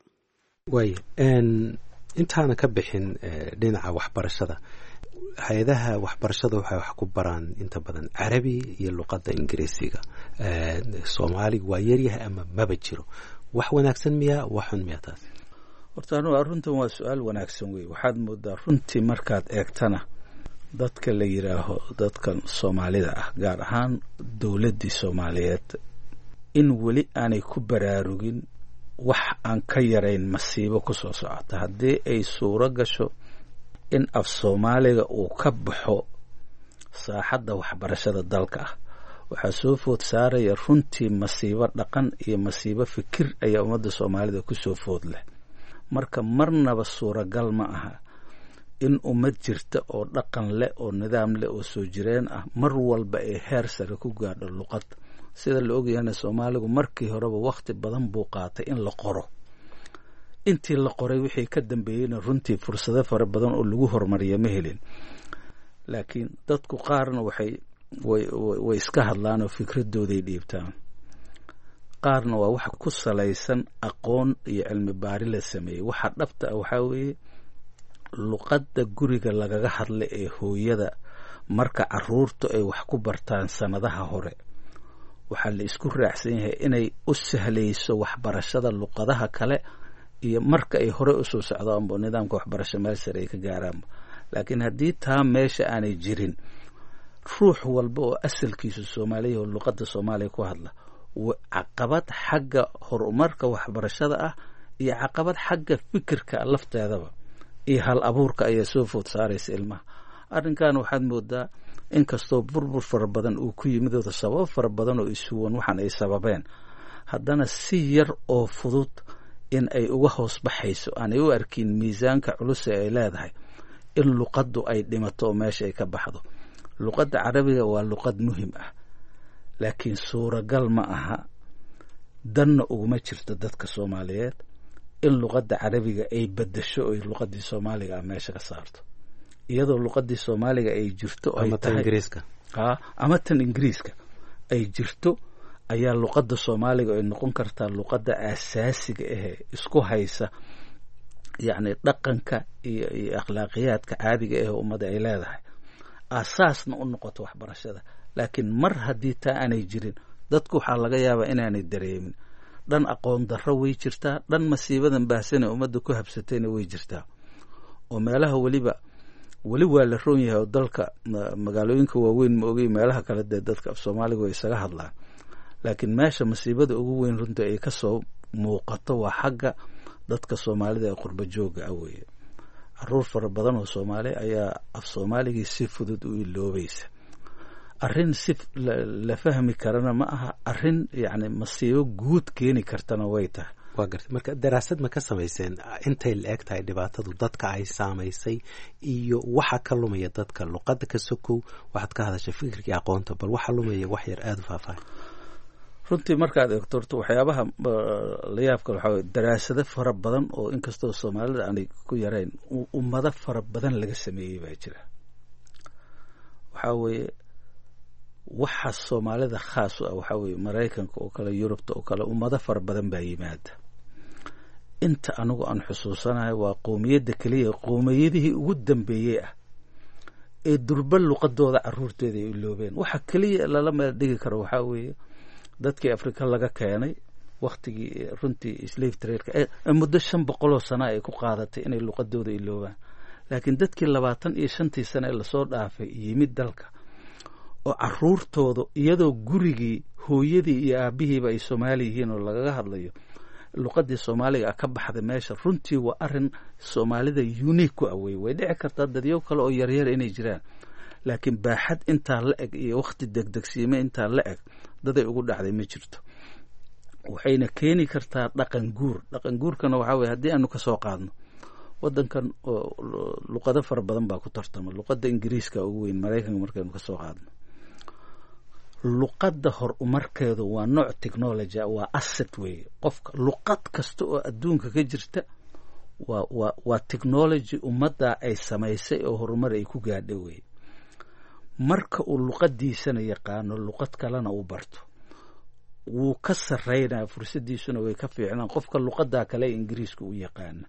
intaana ka bixin dhinaca waxbarashada, hay-adaha waxbarashada waxay wax ku baraan inta badan carabi iyo luqadda ingiriisiga. Soomaaliga waa yaryahay ama maba jiro. wax wanaagsan miyaa wax xun miyaa taas?
horta anu runtan waa su-aal wanaagsan wey. waxaad moodaa runtii markaad eegtana dadka la yiraaho dadkan Soomaalida ah, gaar ahaan dowladdii Soomaaliyeed, in weli aanay ku baraarugin wax aan ka yarayn masiibo ku soo socota. haddii ay suuro gasho in af Soomaaliga uu ka baxo saaxadda waxbarashada dalka ah, waxaa soo food saaraya runtii masiibo dhaqan iyo masiibo fikir ayaa ummadda Soomaalida ku soo food leh. marka marnaba suuragal ma aha in ummad jirta oo dhaqan leh oo nidaam leh oo soo jireen ah mar walba ay heer sare ku gaadho luqad. sida la ogyahayna soomaaligu markii horeba wakhti badan buu qaatay in la qoro. intii la qoray wixii ka dambeeyeyna runtii fursado fara badan oo lagu horumariya ma helin. laakiin dadku qaarna way iska hadlaan oo fikradooday dhiibtaan. qaarna waa wax ku salaysan aqoon iyo cilmi baari la sameeyey. waxa dhabta ah waxaa weeye luqadda guriga lagaga hadla ee hooyada marka caruurtu ay wax ku bartaan sanadaha hore waxaa la isku raacsan yahay inay u sahlayso waxbarashada luqadaha kale iyo marka ay hore usoo socdaanba nidaamka waxbarasho meel sare ay ka gaaraanba. laakiin haddii taa meesha aanay jirin ruux walba oo asalkiisu soomaaliya oo luqadda soomaaliya ku hadla caqabad xagga horumarka waxbarashada ah iyo caqabad xagga fikirka lafteedaba iyo hal abuurka ayaa soo food saaraysa ilmaha. arrinkan waxaad moodaa inkastoo burbur fara badan uu ku yimid oo sabab fara badan oo isuwan waxaan ay sababeen haddana si yar oo fudud in ay uga hoos baxayso aanay u arkin miisaanka culus ee ay leedahay in luqaddu ay dhimato oo meesha ay ka baxdo. luqadda carabiga waa luqad muhim ah laakiin suuragal ma aha danna uguma jirto dadka soomaaliyeed in luqadda carabiga ay bedesho oo luqaddii soomaaliga ah meesha ka saarto iyadoo luqaddii soomaaliga ay jirto oo ay tahay ama tan ingiriiska ay jirto ayaa luqadda soomaaliga ay noqon kartaa luqadda asaasiga ahee isku haysa yacni dhaqanka iyo akhlaaqiyaadka caadiga ahee ummadda ay leedahay aasaasna u noqoto waxbarashada. laakiin mar haddii taa aanay jirin dadku waxaa laga yaabaa inaanay dareemin. dhan aqoon darro way jirtaa, dhan masiibadan baahsanee ummadda ku habsatayna way jirtaa oo meelaha weli waa la roon yahay oo dalka magaalooyinka waaweyn ma ogay meelaha kale dee dadka af soomaaliga way isaga hadlaan. laakiin meesha masiibada ugu weyn runtii ay kasoo muuqato waa xagga dadka soomaalida ee qurba jooga ah weeye. caruur fara badan oo soomaali ayaa af soomaaligii si fudud u iloobaysa. arrin si la fahmi karana ma aha, arrin yacni masiibo guud keeni kartana way tahay.
waa gartay. marka daraasad ma ka samayseen intay la eg tahay dhibaatadu dadka ay saamaysay iyo waxa ka lumaya dadka luqadda ka sokow? waxaad ka hadashay fikirkii aqoonta, bal waxa lumaya wax yar aada u faahfaahay.
runtii markaad eegto horta waxyaabaha la yaabka waxaa weye daraasado fara badan oo inkastoo soomaalida aanay ku yarayn ummado fara badan laga sameeyey baa jira. waxaa weeye waxa soomaalida khaas u ah waxaa weeye maraykanka oo kale, yurubta oo kale ummado fara badan baa yimaada. inta anigu aan xusuusanahay waa qowmiyadda keliya qowmiyadihii ugu dambeeyey ah ee durba luqadooda caruurteeda ay iloobeen. waxa keliya lala meel dhigi karo waxaa weeye dadkii afrika laga keenay waktigii runtii slave trade muddo 500 sano ay ku qaadatay inay luqadooda iloobaan. laakiin dadkii 25 sano ee lasoo dhaafay yimid dalka oo caruurtooda iyadoo gurigii hooyadii iyo aabihiiba ay soomaali yihiin oo lagaga hadlayo luqadii soomaaliga ka baxda meesha, runtii waa arin soomaalida unique ku awey. way dhici kartaa dadyo kale oo yaryar inay jiraan, laakiin baaxad intaa la eg iyo waqti degdegsiime intaa la eg daday ugu dhacday ma jirto. waxayna keeni kartaa dhaqan guur. dhaqan guurkana waxaa weye haddii aanu kasoo qaadno wadankan luqado fara badan baa ku tartama. luqadda ingiriiska ugu weyn maraykanka markaynu kasoo qaadno. luqadda horumarkeedu waa nooc technology, waa asset weeye. qofka luqad kasta oo adduunka ka jirta waa technology ummadda ay samaysay oo horumar ay ku gaadha weye. marka uu luqadiisana yaqaano luqad kalena uu barto wuu ka sarreynaya, fursadiisuna way ka fiicnaan qofka luqadaa kale ingiriiska u yaqaana.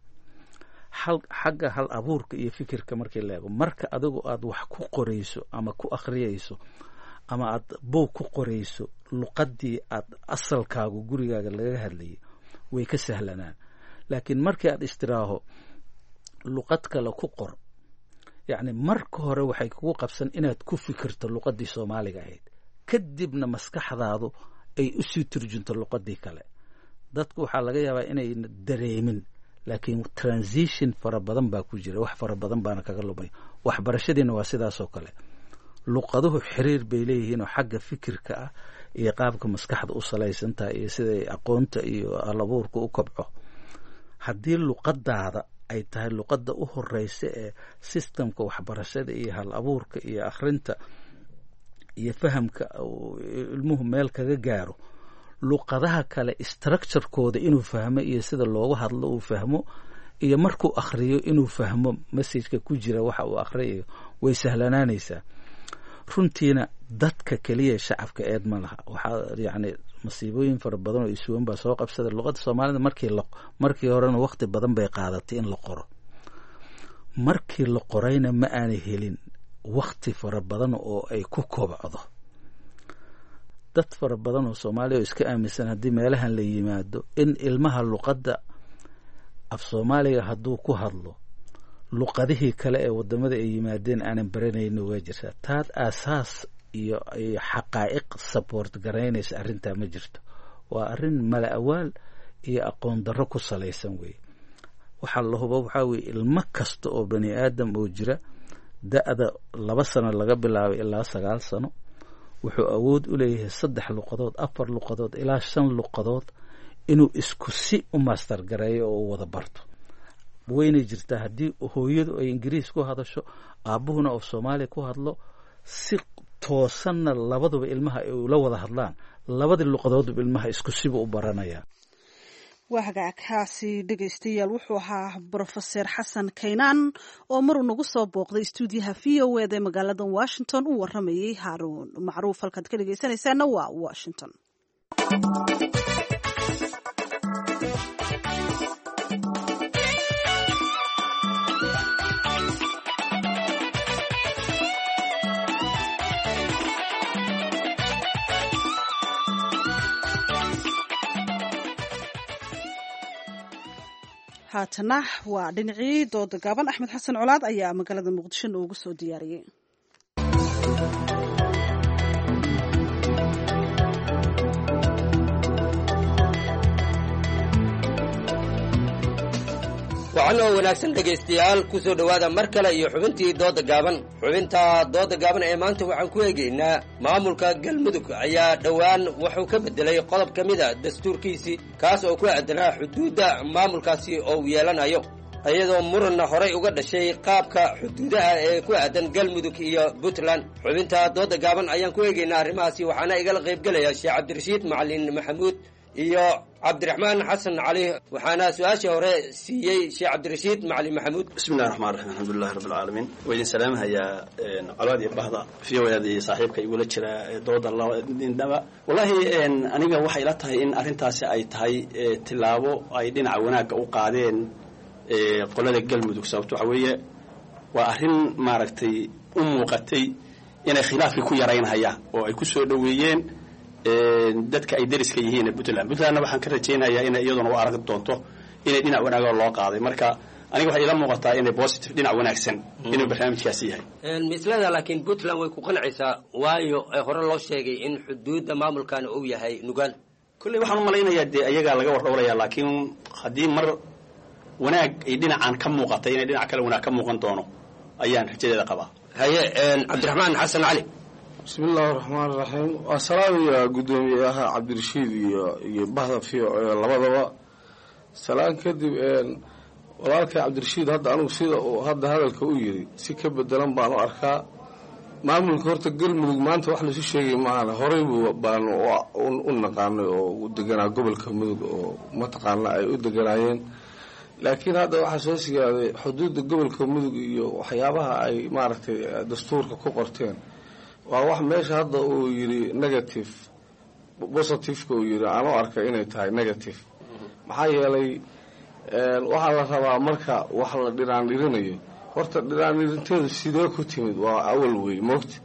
xagga hal abuurka iyo fikirka markii la eego, marka adigu aad wax ku qorayso ama ku akhriyayso ama aad buug ku qorayso luqadii aad asalkaagu gurigaaga laga hadlayay way ka sahlanaan. laakiin markii aad istiraaho luqad kale ku qor, yacni marka hore waxay kugu qabsan inaad ku fikirto luqadii soomaaliga ahayd, kadibna maskaxdaadu ay u sii turjunto luqadii kale. dadku waxaa laga yaabaa inayna dareemin, laakiin transition fara badan baa ku jira, wax fara badan baana kaga lumay. waxbarashadiina waa sidaasoo kale. luqaduhu xiriir bay leeyihiin oo xagga fikirka ah iyo qaabka maskaxda u salaysantaha iyo siday aqoonta iyo alabuurka u kobco. haddii luqadaada ay tahay luqadda u horeysa ee sistemka waxbarashada iyo hal abuurka iyo akhrinta iyo fahamka ilmuhu meel kaga gaaro luqadaha kale structurekooda inuu fahmo iyo sida loogu hadlo uu fahmo iyo markuu akhriyo inuu fahmo messageka ku jira waxa uu akhriyayo way sahlanaanaysaa. runtiina dadka keliya shacabka eed ma laha. waxaa yacni masiibooyin fara badan oo isuwan baa soo qabsaday luqadda soomaalida. markii horena waqti badan bay qaadatay in la qoro. markii la qorayna ma aanay helin waqti fara badan oo ay ku kobcdo. dad fara badan oo soomaaliya oo iska aaminsan haddii meelahan la yimaado in ilmaha luqadda af soomaaliga hadduu ku hadlo luqadihii kale ee wadamada ay yimaadeen aanan baranayno waa jirtaa. taad aasaas iyo xaqaa'iq support garaynaysa arrintaa ma jirto. waa arrin mala awaal iyo aqoon darro ku salaysan weeye. waxaa la hubo waxaa weeye ilmo kasta oo bani aadam oo jira da-da 2 sano laga bilaabay ilaa 9 sano wuxuu awood u leeyahay 3 luqadood 4 luqadood ilaa 5 luqadood inuu isku si u master gareeyo oo u wada barto. wayna jirtaa haddii hooyadu ay ingiriis ku hadasho aabuhuna oo soomaali ku hadlo si toosanna labaduba ilmaha ay ula wada hadlaan labadii luqadoodba ilmaha isku siba u baranaya.
waa hagaagkaasi dhegaystayaal wuxuu ahaa brofeser xasan kaynaan oo maruu nagu soo booqday stuudiyaha v o eda magaalada washington u waramayay haaruun macruuf. halkaad ka dhegaysanaysaana waa washington. haatana waa dhinacii dooda gaaban. axmed xasan colaad ayaa magaalada muqdisho noogu soo diyaariyey.
wacan oo wanaagsan dhegaystayaal ku soo dhowaada mar kale iyo xubintii dooda gaaban. xubinta dooda gaaban ee maanta waxaan ku eegaynaa maamulka galmudug ayaa dhowaan wuxuu ka bedelay qodob ka mid a dastuurkiisii kaas oo ku aadanaa xuduudda maamulkaasi oo uu yeelanayo iyadoo muranna horey uga dhashay qaabka xuduudaha ee ku aadan galmudug iyo puntland. xubinta dooda gaaban ayaan ku eegaynaa arrimahaasi waxaana igala qaybgelaya sheekh cabdirashiid macalin maxamuud iyo cabdiraxmaan xasan cali. waxaana su-aashii hore siiyey sheekh cabdirashiid macalin maxamuud.
bismillahi raxmaan raxiim alxamdulilahi rabbi alcaalamiin. waa idin salaamahayaa colaad iyo bahda fiyowayaada iyo saaxiibka igula jira dooda labadindhaba. wallaahi aniga waxay ila tahay in arrintaasi ay tahay tilaabo ay dhinaca wanaagga u qaadeen qolada galmudug. sababto waxa weeye waa arrin maaragtay u muuqatay inay khilaafkii ku yaraynhayaan oo ay ku soo dhoweeyeen dadka ay deriska yihiin puntland. puntlandna waxaan ka rajaynayaa inay iyaduna u arag doonto inay dhinac wanaagoo loo qaaday. marka aniga waxay ila muuqataa inay positive dhinac wanaagsan inuu barnaamijkaasi yahay.
mislada laakiin puntland way ku qancaysaa waayo hore loo sheegay in xuduudda maamulkan uu yahay nugaal.
kolley waxaan u malaynayaa dee ayagaa laga wardhowraya laakiin haddii mar wanaag ay dhinacan ka muuqatay inay dhinac kale wanaag ka muuqan doono ayaan rajadeeda qabaa.
haye cabdiraxmaan xasan cali.
bismi illaahi raxmaan raxiim. waa salaamaya guddoomiyaha cabdirashiid iyo bahda fiyo labadaba. salaan kadib walaalkay cabdirashiid hadda anugu sida uu hadda hadalka u yiri si ka bedelan baan u arkaa. maamulka horta galmudug maanta wax laisu sheegay maahane horey baanu u naqaanay oo u deganaa gobolka mudug oo mataqaana ay u deganaayeen. laakiin hadda waxaa soo sigaaday xuduudda gobolka mudug iyo waxyaabaha ay maaragtay dastuurka ku qorteen waa wax meesha hadda uu yidhi negative positiveka uu yidhi aan u arkay inay tahay negative. maxaa yeelay waxaa la rabaa marka wax la dhiraandhirinayo horta dhiraandhirinteedu sidee ku timid waa awal wey moogta.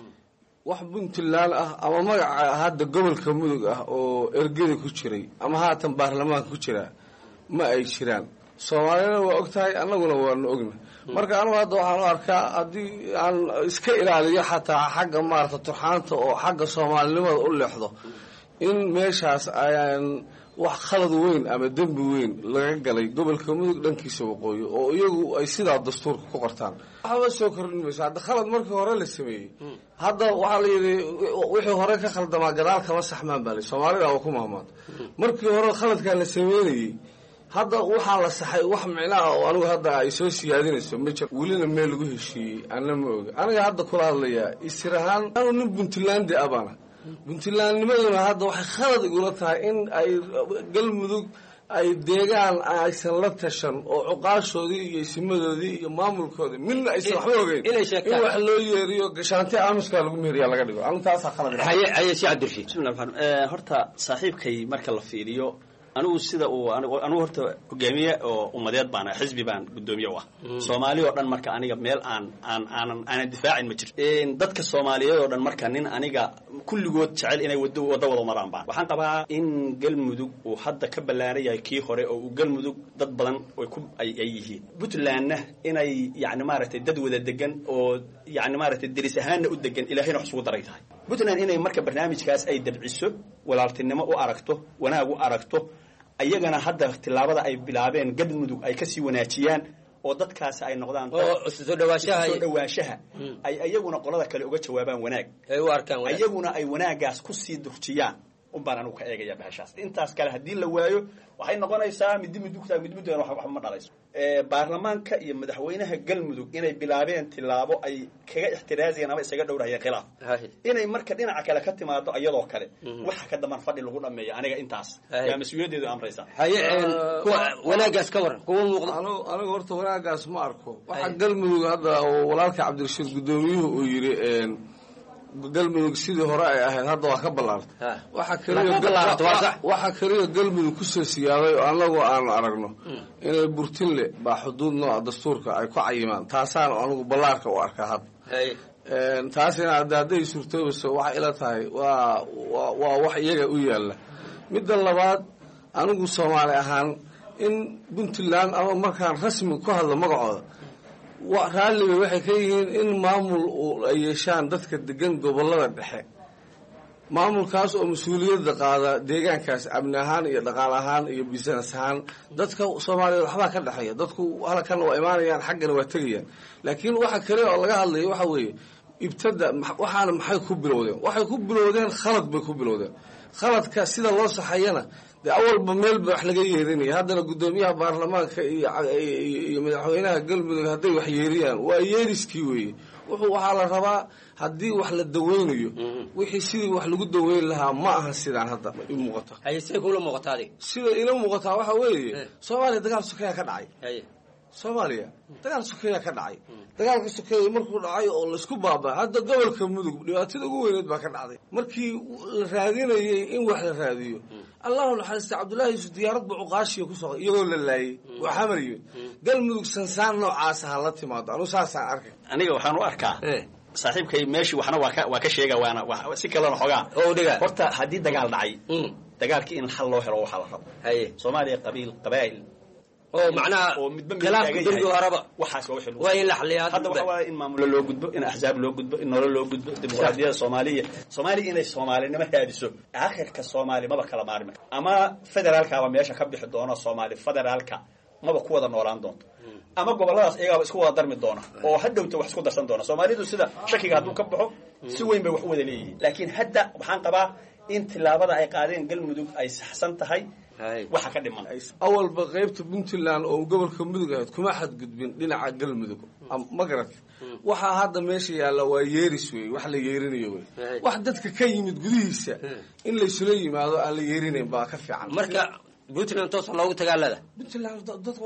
wax puntland ah ama magaca hadda gobolka mudug ah oo ergeda ku jiray ama haatan baarlamaanka ku jiraa ma ay jiraan. soomaaliyana waa og tahay annaguna waanu ogna. marka anugu hadda waxaan u arkaa haddii aan iska ilaaliyo xataa xagga maarata turxaanta oo xagga soomaalinimada u leexdo in meeshaas ayaan wax khalad weyn ama dembi weyn laga galay gobolka mudug dhankiisa waqooyi oo iyagu ay sidaa dastuurka ku qortaan. waxba soo kordhin mayso hadda khalad markii hore la sameeyey. hadda waxaa la yidhi wixii hore ka khaldamaa gadaal kama saxmaan baa la soomaalida waa ku mahmaad. markii hore khaladkaa la sameynayey hadda waxaa la saxay wax micnaha oo anigu hadda ay soo siyaadinayso ma jiro welina meel lagu heshiiyey anna ma oga aniga hadda kula hadlayaa isir ahaan anu nin puntland abana puntlandnimaduna hadda waxay khalad igula tahay in ay galmudug ay deegaan aysan la tashan oo cuqaashoodii iyo isimadoodii iyo maamulkoodii midna aysan waxba ogeyn in wax loo yeeriyo gashaante aamuskaa lagu meeriyaa laga dhigo anigu taasaa khalad
haye si cabdirashiid bismillah horta saaxiibkay marka la fiiriyo anigu sida uu anigu horta hogaamiye oo umadeed baan xisbi baan gudoomiye u ah Soomaali oo dhan marka aniga meel aan difaacin ma jirto dadka Soomaaliyeed oo dhan marka nin aniga kulligood jecel inay wada maraan baan waxaan qabaa in galmudug uu hadda ka ballaaray kii hore oo uu galmudug dad badan ay yihiin Puntlandna inay yaani maaragtay dad wada degan oo yaani maaragtay diris ahaan u degan ilaahayna wax soo daray tahay Puntland inay marka barnaamijkaas ay dabciso walaaltinimo u aragto wanaag u aragto ayagana hadda tilaabada ay bilaabeen galmudug ay ka sii wanaajiyaan oo dadkaas ay noqdaan
oo soo dhawaashaha
ay ayaguna qolada kale uga jawaabaan wanaag
ay u arkaan wanaag
ayaguna ay wanaagaas ku sii durjiyaan u baaran uu ka eegaya bahashaas intaas kale hadii la waayo waxay noqonaysaa midmidugtaan wax ma dhalayso baarlamaanka iyo madaxweynaha galmudug inay bilaabeen tilaabo ay kaga ixtiraaziyaan ama isaga dhowrayeen khilaaf inay marka dhinaca kale ka timaado ayadoo kale waxa ka daman fadhi lagu dhameeyo aniga intaas yaa mas'uuliyadeedu amraysa
wanaagaas ka waran kuma muuqdo
aniga horta wanaagaas ma arko waxa galmudug hadda walaalka Cabdirashiid gudoomiyuhu uu yiri galmudug sidii hore ay ahayd hadda waa ka ballaartay waxa kaliya galmudug ku soo siyaaday oo anagu aan aragno inay burtinle baa xuduud nooca dastuurka ay ku cayimaan taasaan anigu ballaarka u arkaa hadda taasina hadday suurtoobayso waxay ila tahay waa wax iyaga u yaalla midda labaad anigu Soomaali ahaan in Puntland ama markaan rasmi ku hadlo magacooda raalliga waxay ka yihiin in maamul ay yeeshaan dadka degan gobolada dhexe maamulkaas oo mas-uuliyadda qaada deegaankaas amni ahaan iyo dhaqaale ahaan iyo business ahaan dadka Soomaaliyeed waxbaa ka dhexeeya dadku halkan waa imaanayaan xaggana waa tegayaan laakiin waxa kale oo laga hadlayo waxa weeye ibtada waxaana maxay ku bilowdeen waxay ku bilowdeen khalad bay ku bilowdeen khaladka sida loo saxayana de awalba meel ba wax laga yeerinaya haddana gudoomiyaha baarlamaanka iyo madaxweynaha galmudug hadday wax yeeriyaan waa yeeriskii weeye waxaa la rabaa haddii wax la daweynayo wixii sidii wax lagu daweyn lahaa ma aha sidaan hadda i muuqata
hayse kula muuqata adiga
sida ila muuqataa waxa weeye Soomaaliya dagaal sokeeya ka dhacay Soomaaliya dagaal sokeeya ka dhacay dagaalka sokeeya markuu dhacay oo la isku baabaa hadda gobolka mudug dhibaatada ugu weyneed baa ka dhacday markii la raadinayay in wax la raadiyo Allahu naxariista Cabdullaahi isu diyaarad buu qaashiyo ku soo iyagoo la laayay waxa mariyo galmudug sansaan noocaas ah la timaado anu saasaan arkay
aniga waxaan u arkaa saaxiibkay meeshii waxna waa ka sheega waana si kale xogaa
oo dhiga
horta hadii dagaal dhacay dagaalkii in xal loo helo waxa la rabo Soomaaliya qabaa'il
oo macnaha kalaamka dundu araba
waxaas waa wixii
waa in la xaliyaa
hadda waxa waa in maamul loo gudbo in ahzaab loo gudbo in nolol loo gudbo dimuqraadiyadda Soomaaliya inay Soomaalinimo raadiso aakhirka Soomaali maba kala maarmi ama federaalka ama meesha ka bixi doona Soomaali federaalka maba ku wada noolaan doonto ama goboladaas iyaga isku wada darmi doona oo hadhowta wax isku darsan doona Soomaalidu sida shakiga haduu ka baxo si weyn bay wax u wada leeyihiin laakiin hadda waxaan qabaa in tilaabada ay qaadeen galmudug ay saxsan tahay waxa ka dhiman
awalba qaybta Puntland oo gobolka mudug ahayd kuma xad gudbin dhinaca galmudug ma garat waxa hadda meesha yaala waa yeeris weey wax la yeerinayo weey wax dadka ka yimid gudihiisa in la isla yimaado aan la yeerinayn baa ka fiican
marka Puntland toos loogu tagaalada
Puntland dadku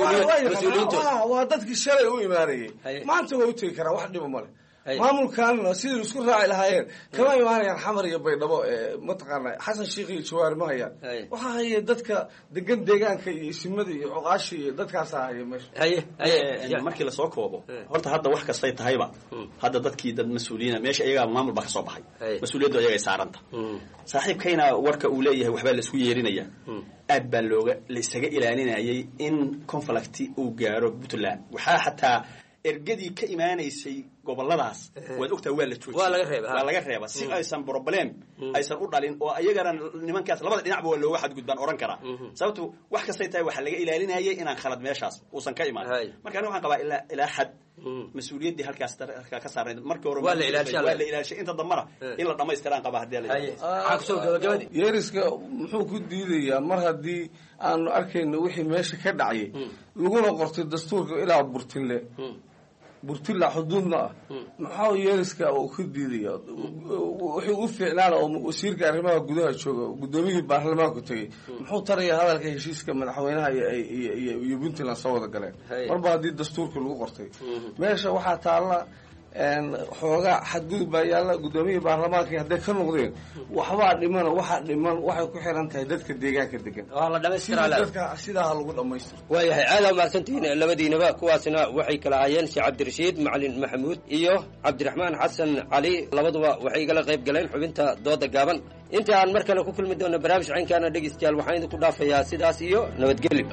waa dadkii shalay u imaanayay maanta way u tagi karaan wax dhibo male maamulkaanna sidii isku raaci lahaayeen kama imaanayaan xamar iyo baydhabo mataqaana xasan sheekh iyo jawaar ma hayaan waxa hayay dadka degan deegaanka iyo isimada iyo cuqaashi iyo dadkaas hayay meesha
markii la soo koobo horta hadda wax kastay tahayba hadda dadkii dad mas'uuliyiin meesha iyaga maamul ba ka soo baxay mas'uuliyaddu iyaga saaranta saaxiibkayna warka uu leeyahay waxba la isku yeerinaya aad baa la isaga ilaalinayay in conflict uu gaaro Puntland waxa xataa ergadii ka imaanaysay goboladaas waad ogtaa waa la joojiyay waa laga reebaa si aysan problem aysan u dhalin oo ayagana nimankaas labada dhinacba waa looga xadgudbaan oran kara sababtu wax kastay tahay waxa laga ilaalinayay inaan khalad meeshaas uusan ka imaan marka waxaan qabaa ilaa xad mas-uuliyaddii halkaa ka saarnayd markii hore
waa la
ilaashay inta dambana in la dhamaystiraan qaba haddii
yeeriska muxuu ku diidayaa mar haddii aanu arkayno wixii meesha ka dhacayay laguna qortay dastuurka ilaa burtilla xuduudna ah maxaa yeeriska uu ku diidaya wuxuu u fiicnaana oo wasiirka arrimaha gudaha jooga gudoomiyihii baarlamaanku tegey muxuu taraya hadalka heshiiska madaxweynaha iyo puntland soo wada galeen marba haddii dastuurka lagu qortay meesha waxaa taalla xoogaa xadgudub baa yaalla gudoomiyihii baarlamaanka hadday ka noqdeen waxbaa dhiman waxaa dhiman waxay ku xiran tahay dadka deegaanka degan sidaa ha lagu dhamaystiro
waayahay aada mahadsantihiin labadiinaba kuwaasna waxay kala ahaayeen sheekh cabdirashiid macalin maxamuud iyo cabdiraxmaan xasan cali labaduba waxay igala qayb galeen xubinta dooda gaaban inta aan mar kale ku kulmi doono barnaamij caynkaana dhegeystayaal waxaan idinku dhaafayaa sidaas iyo nabadgelyo.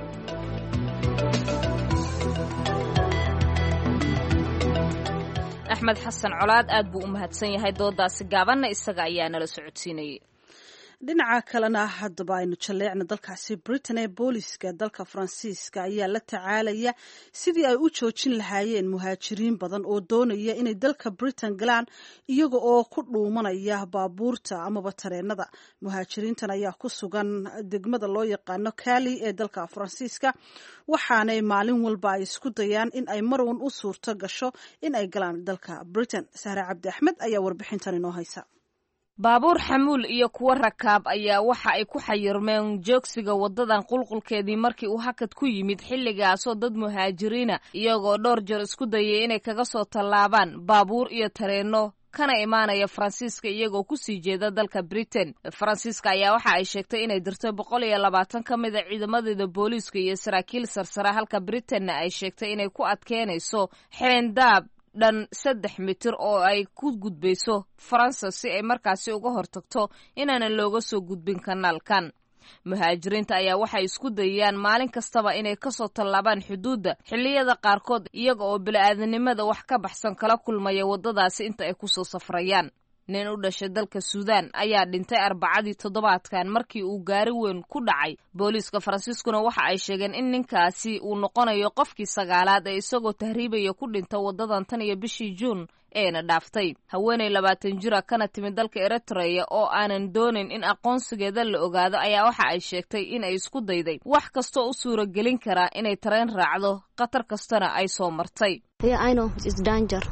axmed xasan colaad aad buu u mahadsan yahay doodaasi gaabanna isaga ayaa nala socodsiinayay.
dhinaca kalena haddaba aynu jaleecna dalkaasi britain ee booliska dalka faransiiska ayaa la tacaalaya sidii ay u joojin lahaayeen muhaajiriin badan oo doonaya inay dalka britain galaan iyaga oo ku dhuumanaya baabuurta amaba tareenada. muhaajiriintan ayaa ku sugan degmada loo yaqaano cali ee dalka faransiiska waxaanay maalin walba ay isku dayaan in ay marwan u suurto gasho in ay galaan dalka britain. sahre cabdi axmed ayaa warbixintan inoo haysa.
baabuur xamuul iyo kuwo rakaab ayaa waxa ay ku xayirmeen joogsiga wadadan qulqulkeedii markii uu hakad ku yimid xilligaasoo dad muhaajiriina iyagoo dhowr jeer isku dayay inay kaga soo tallaabaan baabuur iyo tareenno kana imaanaya faransiiska iyagoo ku sii jeeda dalka britain. faransiiska ayaa waxa ay sheegtay inay dirtay 120 ka mid a ciidamadeeda booliiska iyo saraakiil sarsare halka britainna ay sheegtay inay ku adkeynayso xeendaab dhan 3 mitir oo ay ku gudbayso faransa si ay markaasi uga hortagto inaanan looga soo gudbin kanaalkan. muhaajiriinta ayaa waxay isku dayayaan maalin kastaba inay kasoo tallaabaan xuduudda xilliyada qaarkood iyaga oo bili-aadanimada wax ka baxsan kala kulmaya waddadaasi inta ay kusoo safrayaan. nin u dhashay dalka suudaan ayaa dhintay arbacadii toddobaadkan markii uu gaari weyn ku dhacay. booliiska faransiiskuna waxa ay sheegeen in ninkaasi uu noqonayo qofkii 9aad ee isagoo tahriibaya ku dhinta wadadan tan iyo bishii juun eena dhaaftay. haweeney 20 jira kana timid dalka Eritrea oo aanan doonin in aqoonsigeeda la ogaado ayaa waxa ay sheegtay in ay isku dayday wax kasta oo u suuragelin kara inay tareen raacdo qatar kastana ay soo martay.
Yeah, I know it's danger.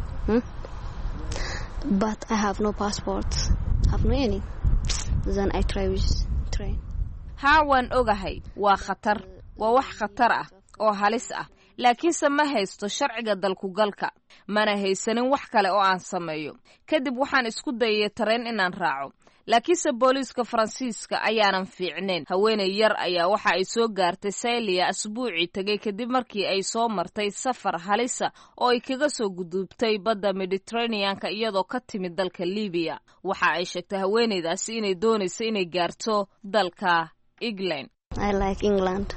But I have no passport. I have no any. Then I try with train.
waan ogahay waa khatar waa wax khatar ah oo halis ah laakiinse ma haysto sharciga dalku galka mana haysanin wax kale oo aan sameeyo. kadib waxaan isku dayay tareen inaan raaco laakiinse booliiska faransiiska ayaanan fiicnayn. haweeney yar ayaa waxa ay soo gaartay Saylia asbuucii tagay kadib markii ay soo martay safar halisa oo ay kaga soo gudubtay badda Mediterranean-ka iyadoo ka timid dalka Liibiya. waxa ay sheegtay haweeneydaasi inay doonayso inay gaarto dalka England.
I like England.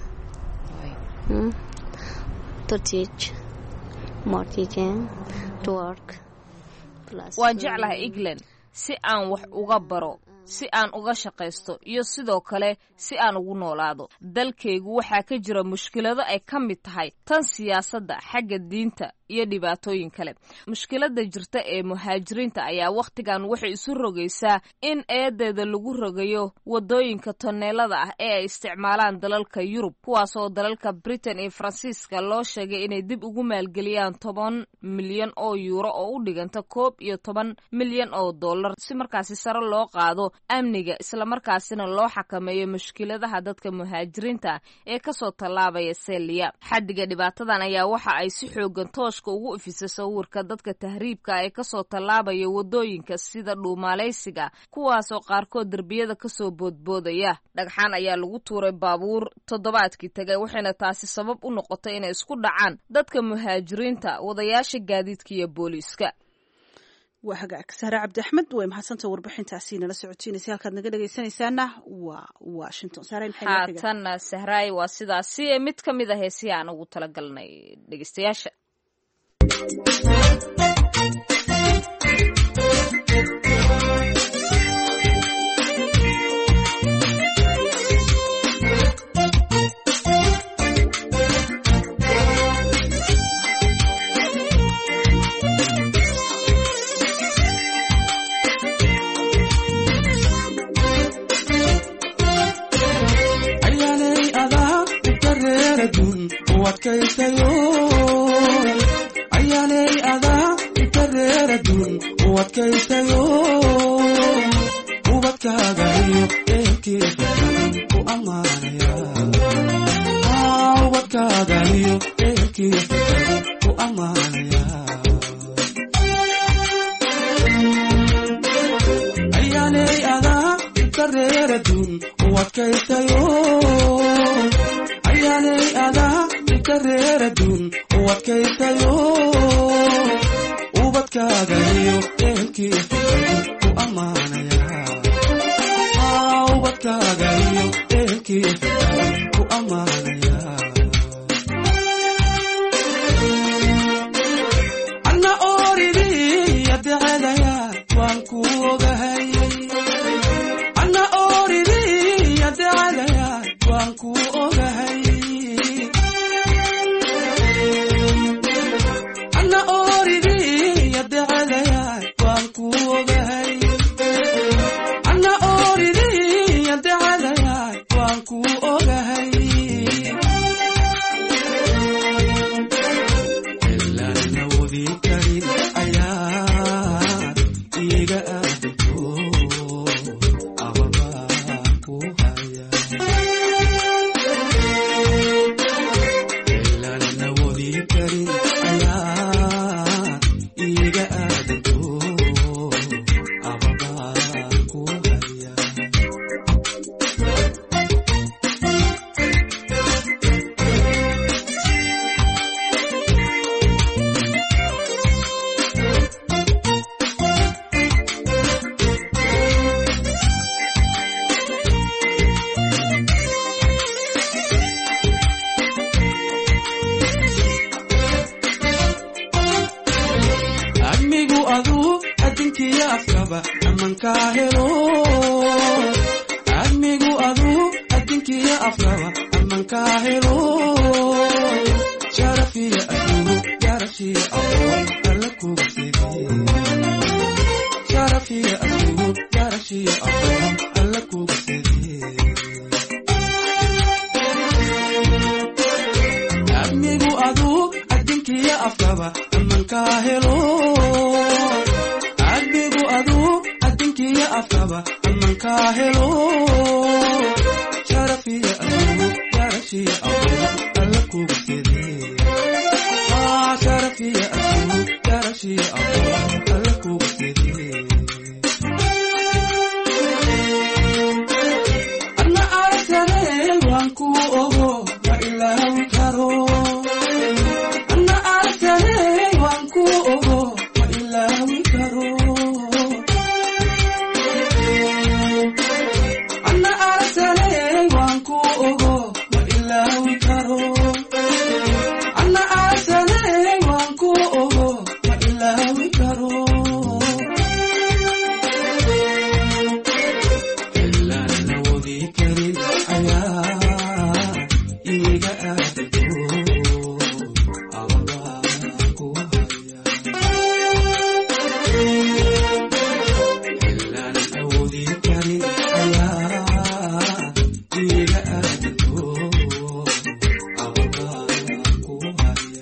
To teach, more teaching, to work.
waan jeclahay England si aan wax uga baro si aan uga shaqaysto iyo sidoo kale si aan ugu noolaado. dalkaygu waxaa ka jira mushkilado ay ka mid tahay tan siyaasadda xagga diinta iyo dhibaatooyin kale. mushkilada jirta ee muhaajiriinta ayaa waqtigan waxay isu rogaysaa in eedeeda lagu rogayo wadooyinka toneelada ah ee ay isticmaalaan dalalka Yurub kuwaasoo dalalka Britain iyo Faransiiska loo sheegay inay dib ugu maalgeliyaan 10 milyan oo euro oo u dhiganta 11 milyan oo dollar si markaasi sare loo qaado amniga isla markaasina loo xakameeyo mushkiladaha dadka muhaajiriinta ee kasoo tallaabaya Saylia. xaddiga dhibaatadan ayaa waxa ay si xoogan tooshka ugu ifisay sawirka dadka tahriibka ee kasoo tallaabaya wadooyinka sida dhuumaaleysiga kuwaasoo qaarkood darbiyada kasoo boodboodaya. dhagxaan ayaa lagu tuuray baabuur toddobaadkii tagay waxayna taasi sabab u noqotay inay isku dhacaan dadka muhaajiriinta wadayaasha gaadiidka iyo booliiska.
waa hagaag sahre cabdi axmed way mahadsantahay warbixintaasi nala socotiinaysa halkaad naga dhegaysanaysaana waa Washington.
haatanna sahraay waa sidaasi mid ka mid ah heesihi aan ugu talagalnay dhegaystayaasha.
adkaysayo ayaanay adaa inta reer adduun u adkaysayo ubadkaaga iyo ehelkiisa ku ammaanaya ubadkaaga iyo ehelkiisa ku ammaanaya ayaanay adaa inta reer adduun u adkaysayo ayaanay adaa inta reer adduun u adkaysayo ubadkaaga iyo ehelkiisa ku ammaanaya ubadkaaga iyo ehelkiisa ku ammaanaya anna ooridii adecelaya waan ku ogahay anna ooridii adecelaya waan ku ogahay anna ooridii adecelaya waan ku ogahay anna ooridii adecelaya waan ku ogahay ilaana wadi karin ayaa iga aadanto ababa ku haya ilaana wadi karin ayaa iga aadanto ababa ku haya admigu aduu adinkiya afkaba amankaa helo admigu aduu adinkiya afkaba amankaa helo sharafiya aduu garashiya aqoon alla kuga sege sharafiya aduu garashiya aqoon alla kuga sege admigu aduu adinkiya afkaba amankaa helo admigu aduu adinkiya afkaba amankaa helo sharafiya aduu garashiya aqoon alla kuga sege sharafiya aduu garashiya aqoon alla kuga sege anna arkane waan ku ogo ma ilaawi karo anna arkane waan ku ogo ma ilaawi karo anna arkane waan ku ogo ma ilaawi karo anna arkane waan ku ogo ma ilaawi karo ilaana wadi karin ayaa iga aadanto ababa ku haya ilaana wadi karin ayaa iga aadanto ababa ku haya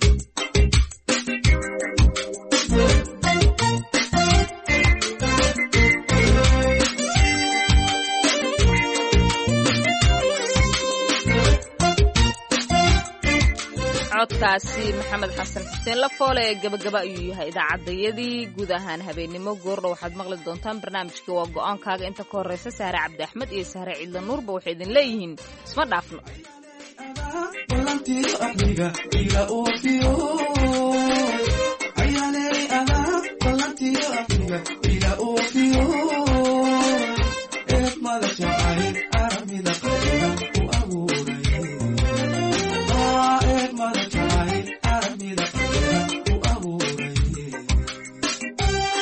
codkaasi maxamed xasan xuseen lafoole ee gabagaba ayuu yahay idaacadayadii guud ahaan habeennimo goordha waxaad maqli doontaan barnaamijka waa go-aankaaga inta ka horreysa sahre cabdi axmed iyo sahre ciidla nuurba waxay idin leeyihiin isma dhaafno
ballantiyo axdiga ila oofiyo ayaanay adaa ballantiyo axdiga ila oofiyo eed mada jacay aramida qalbiga ku abuuray eed mada jacay aramida qalbiga ku abuuray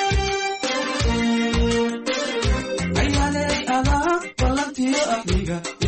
ayaanay adaa ballantiyo axdiga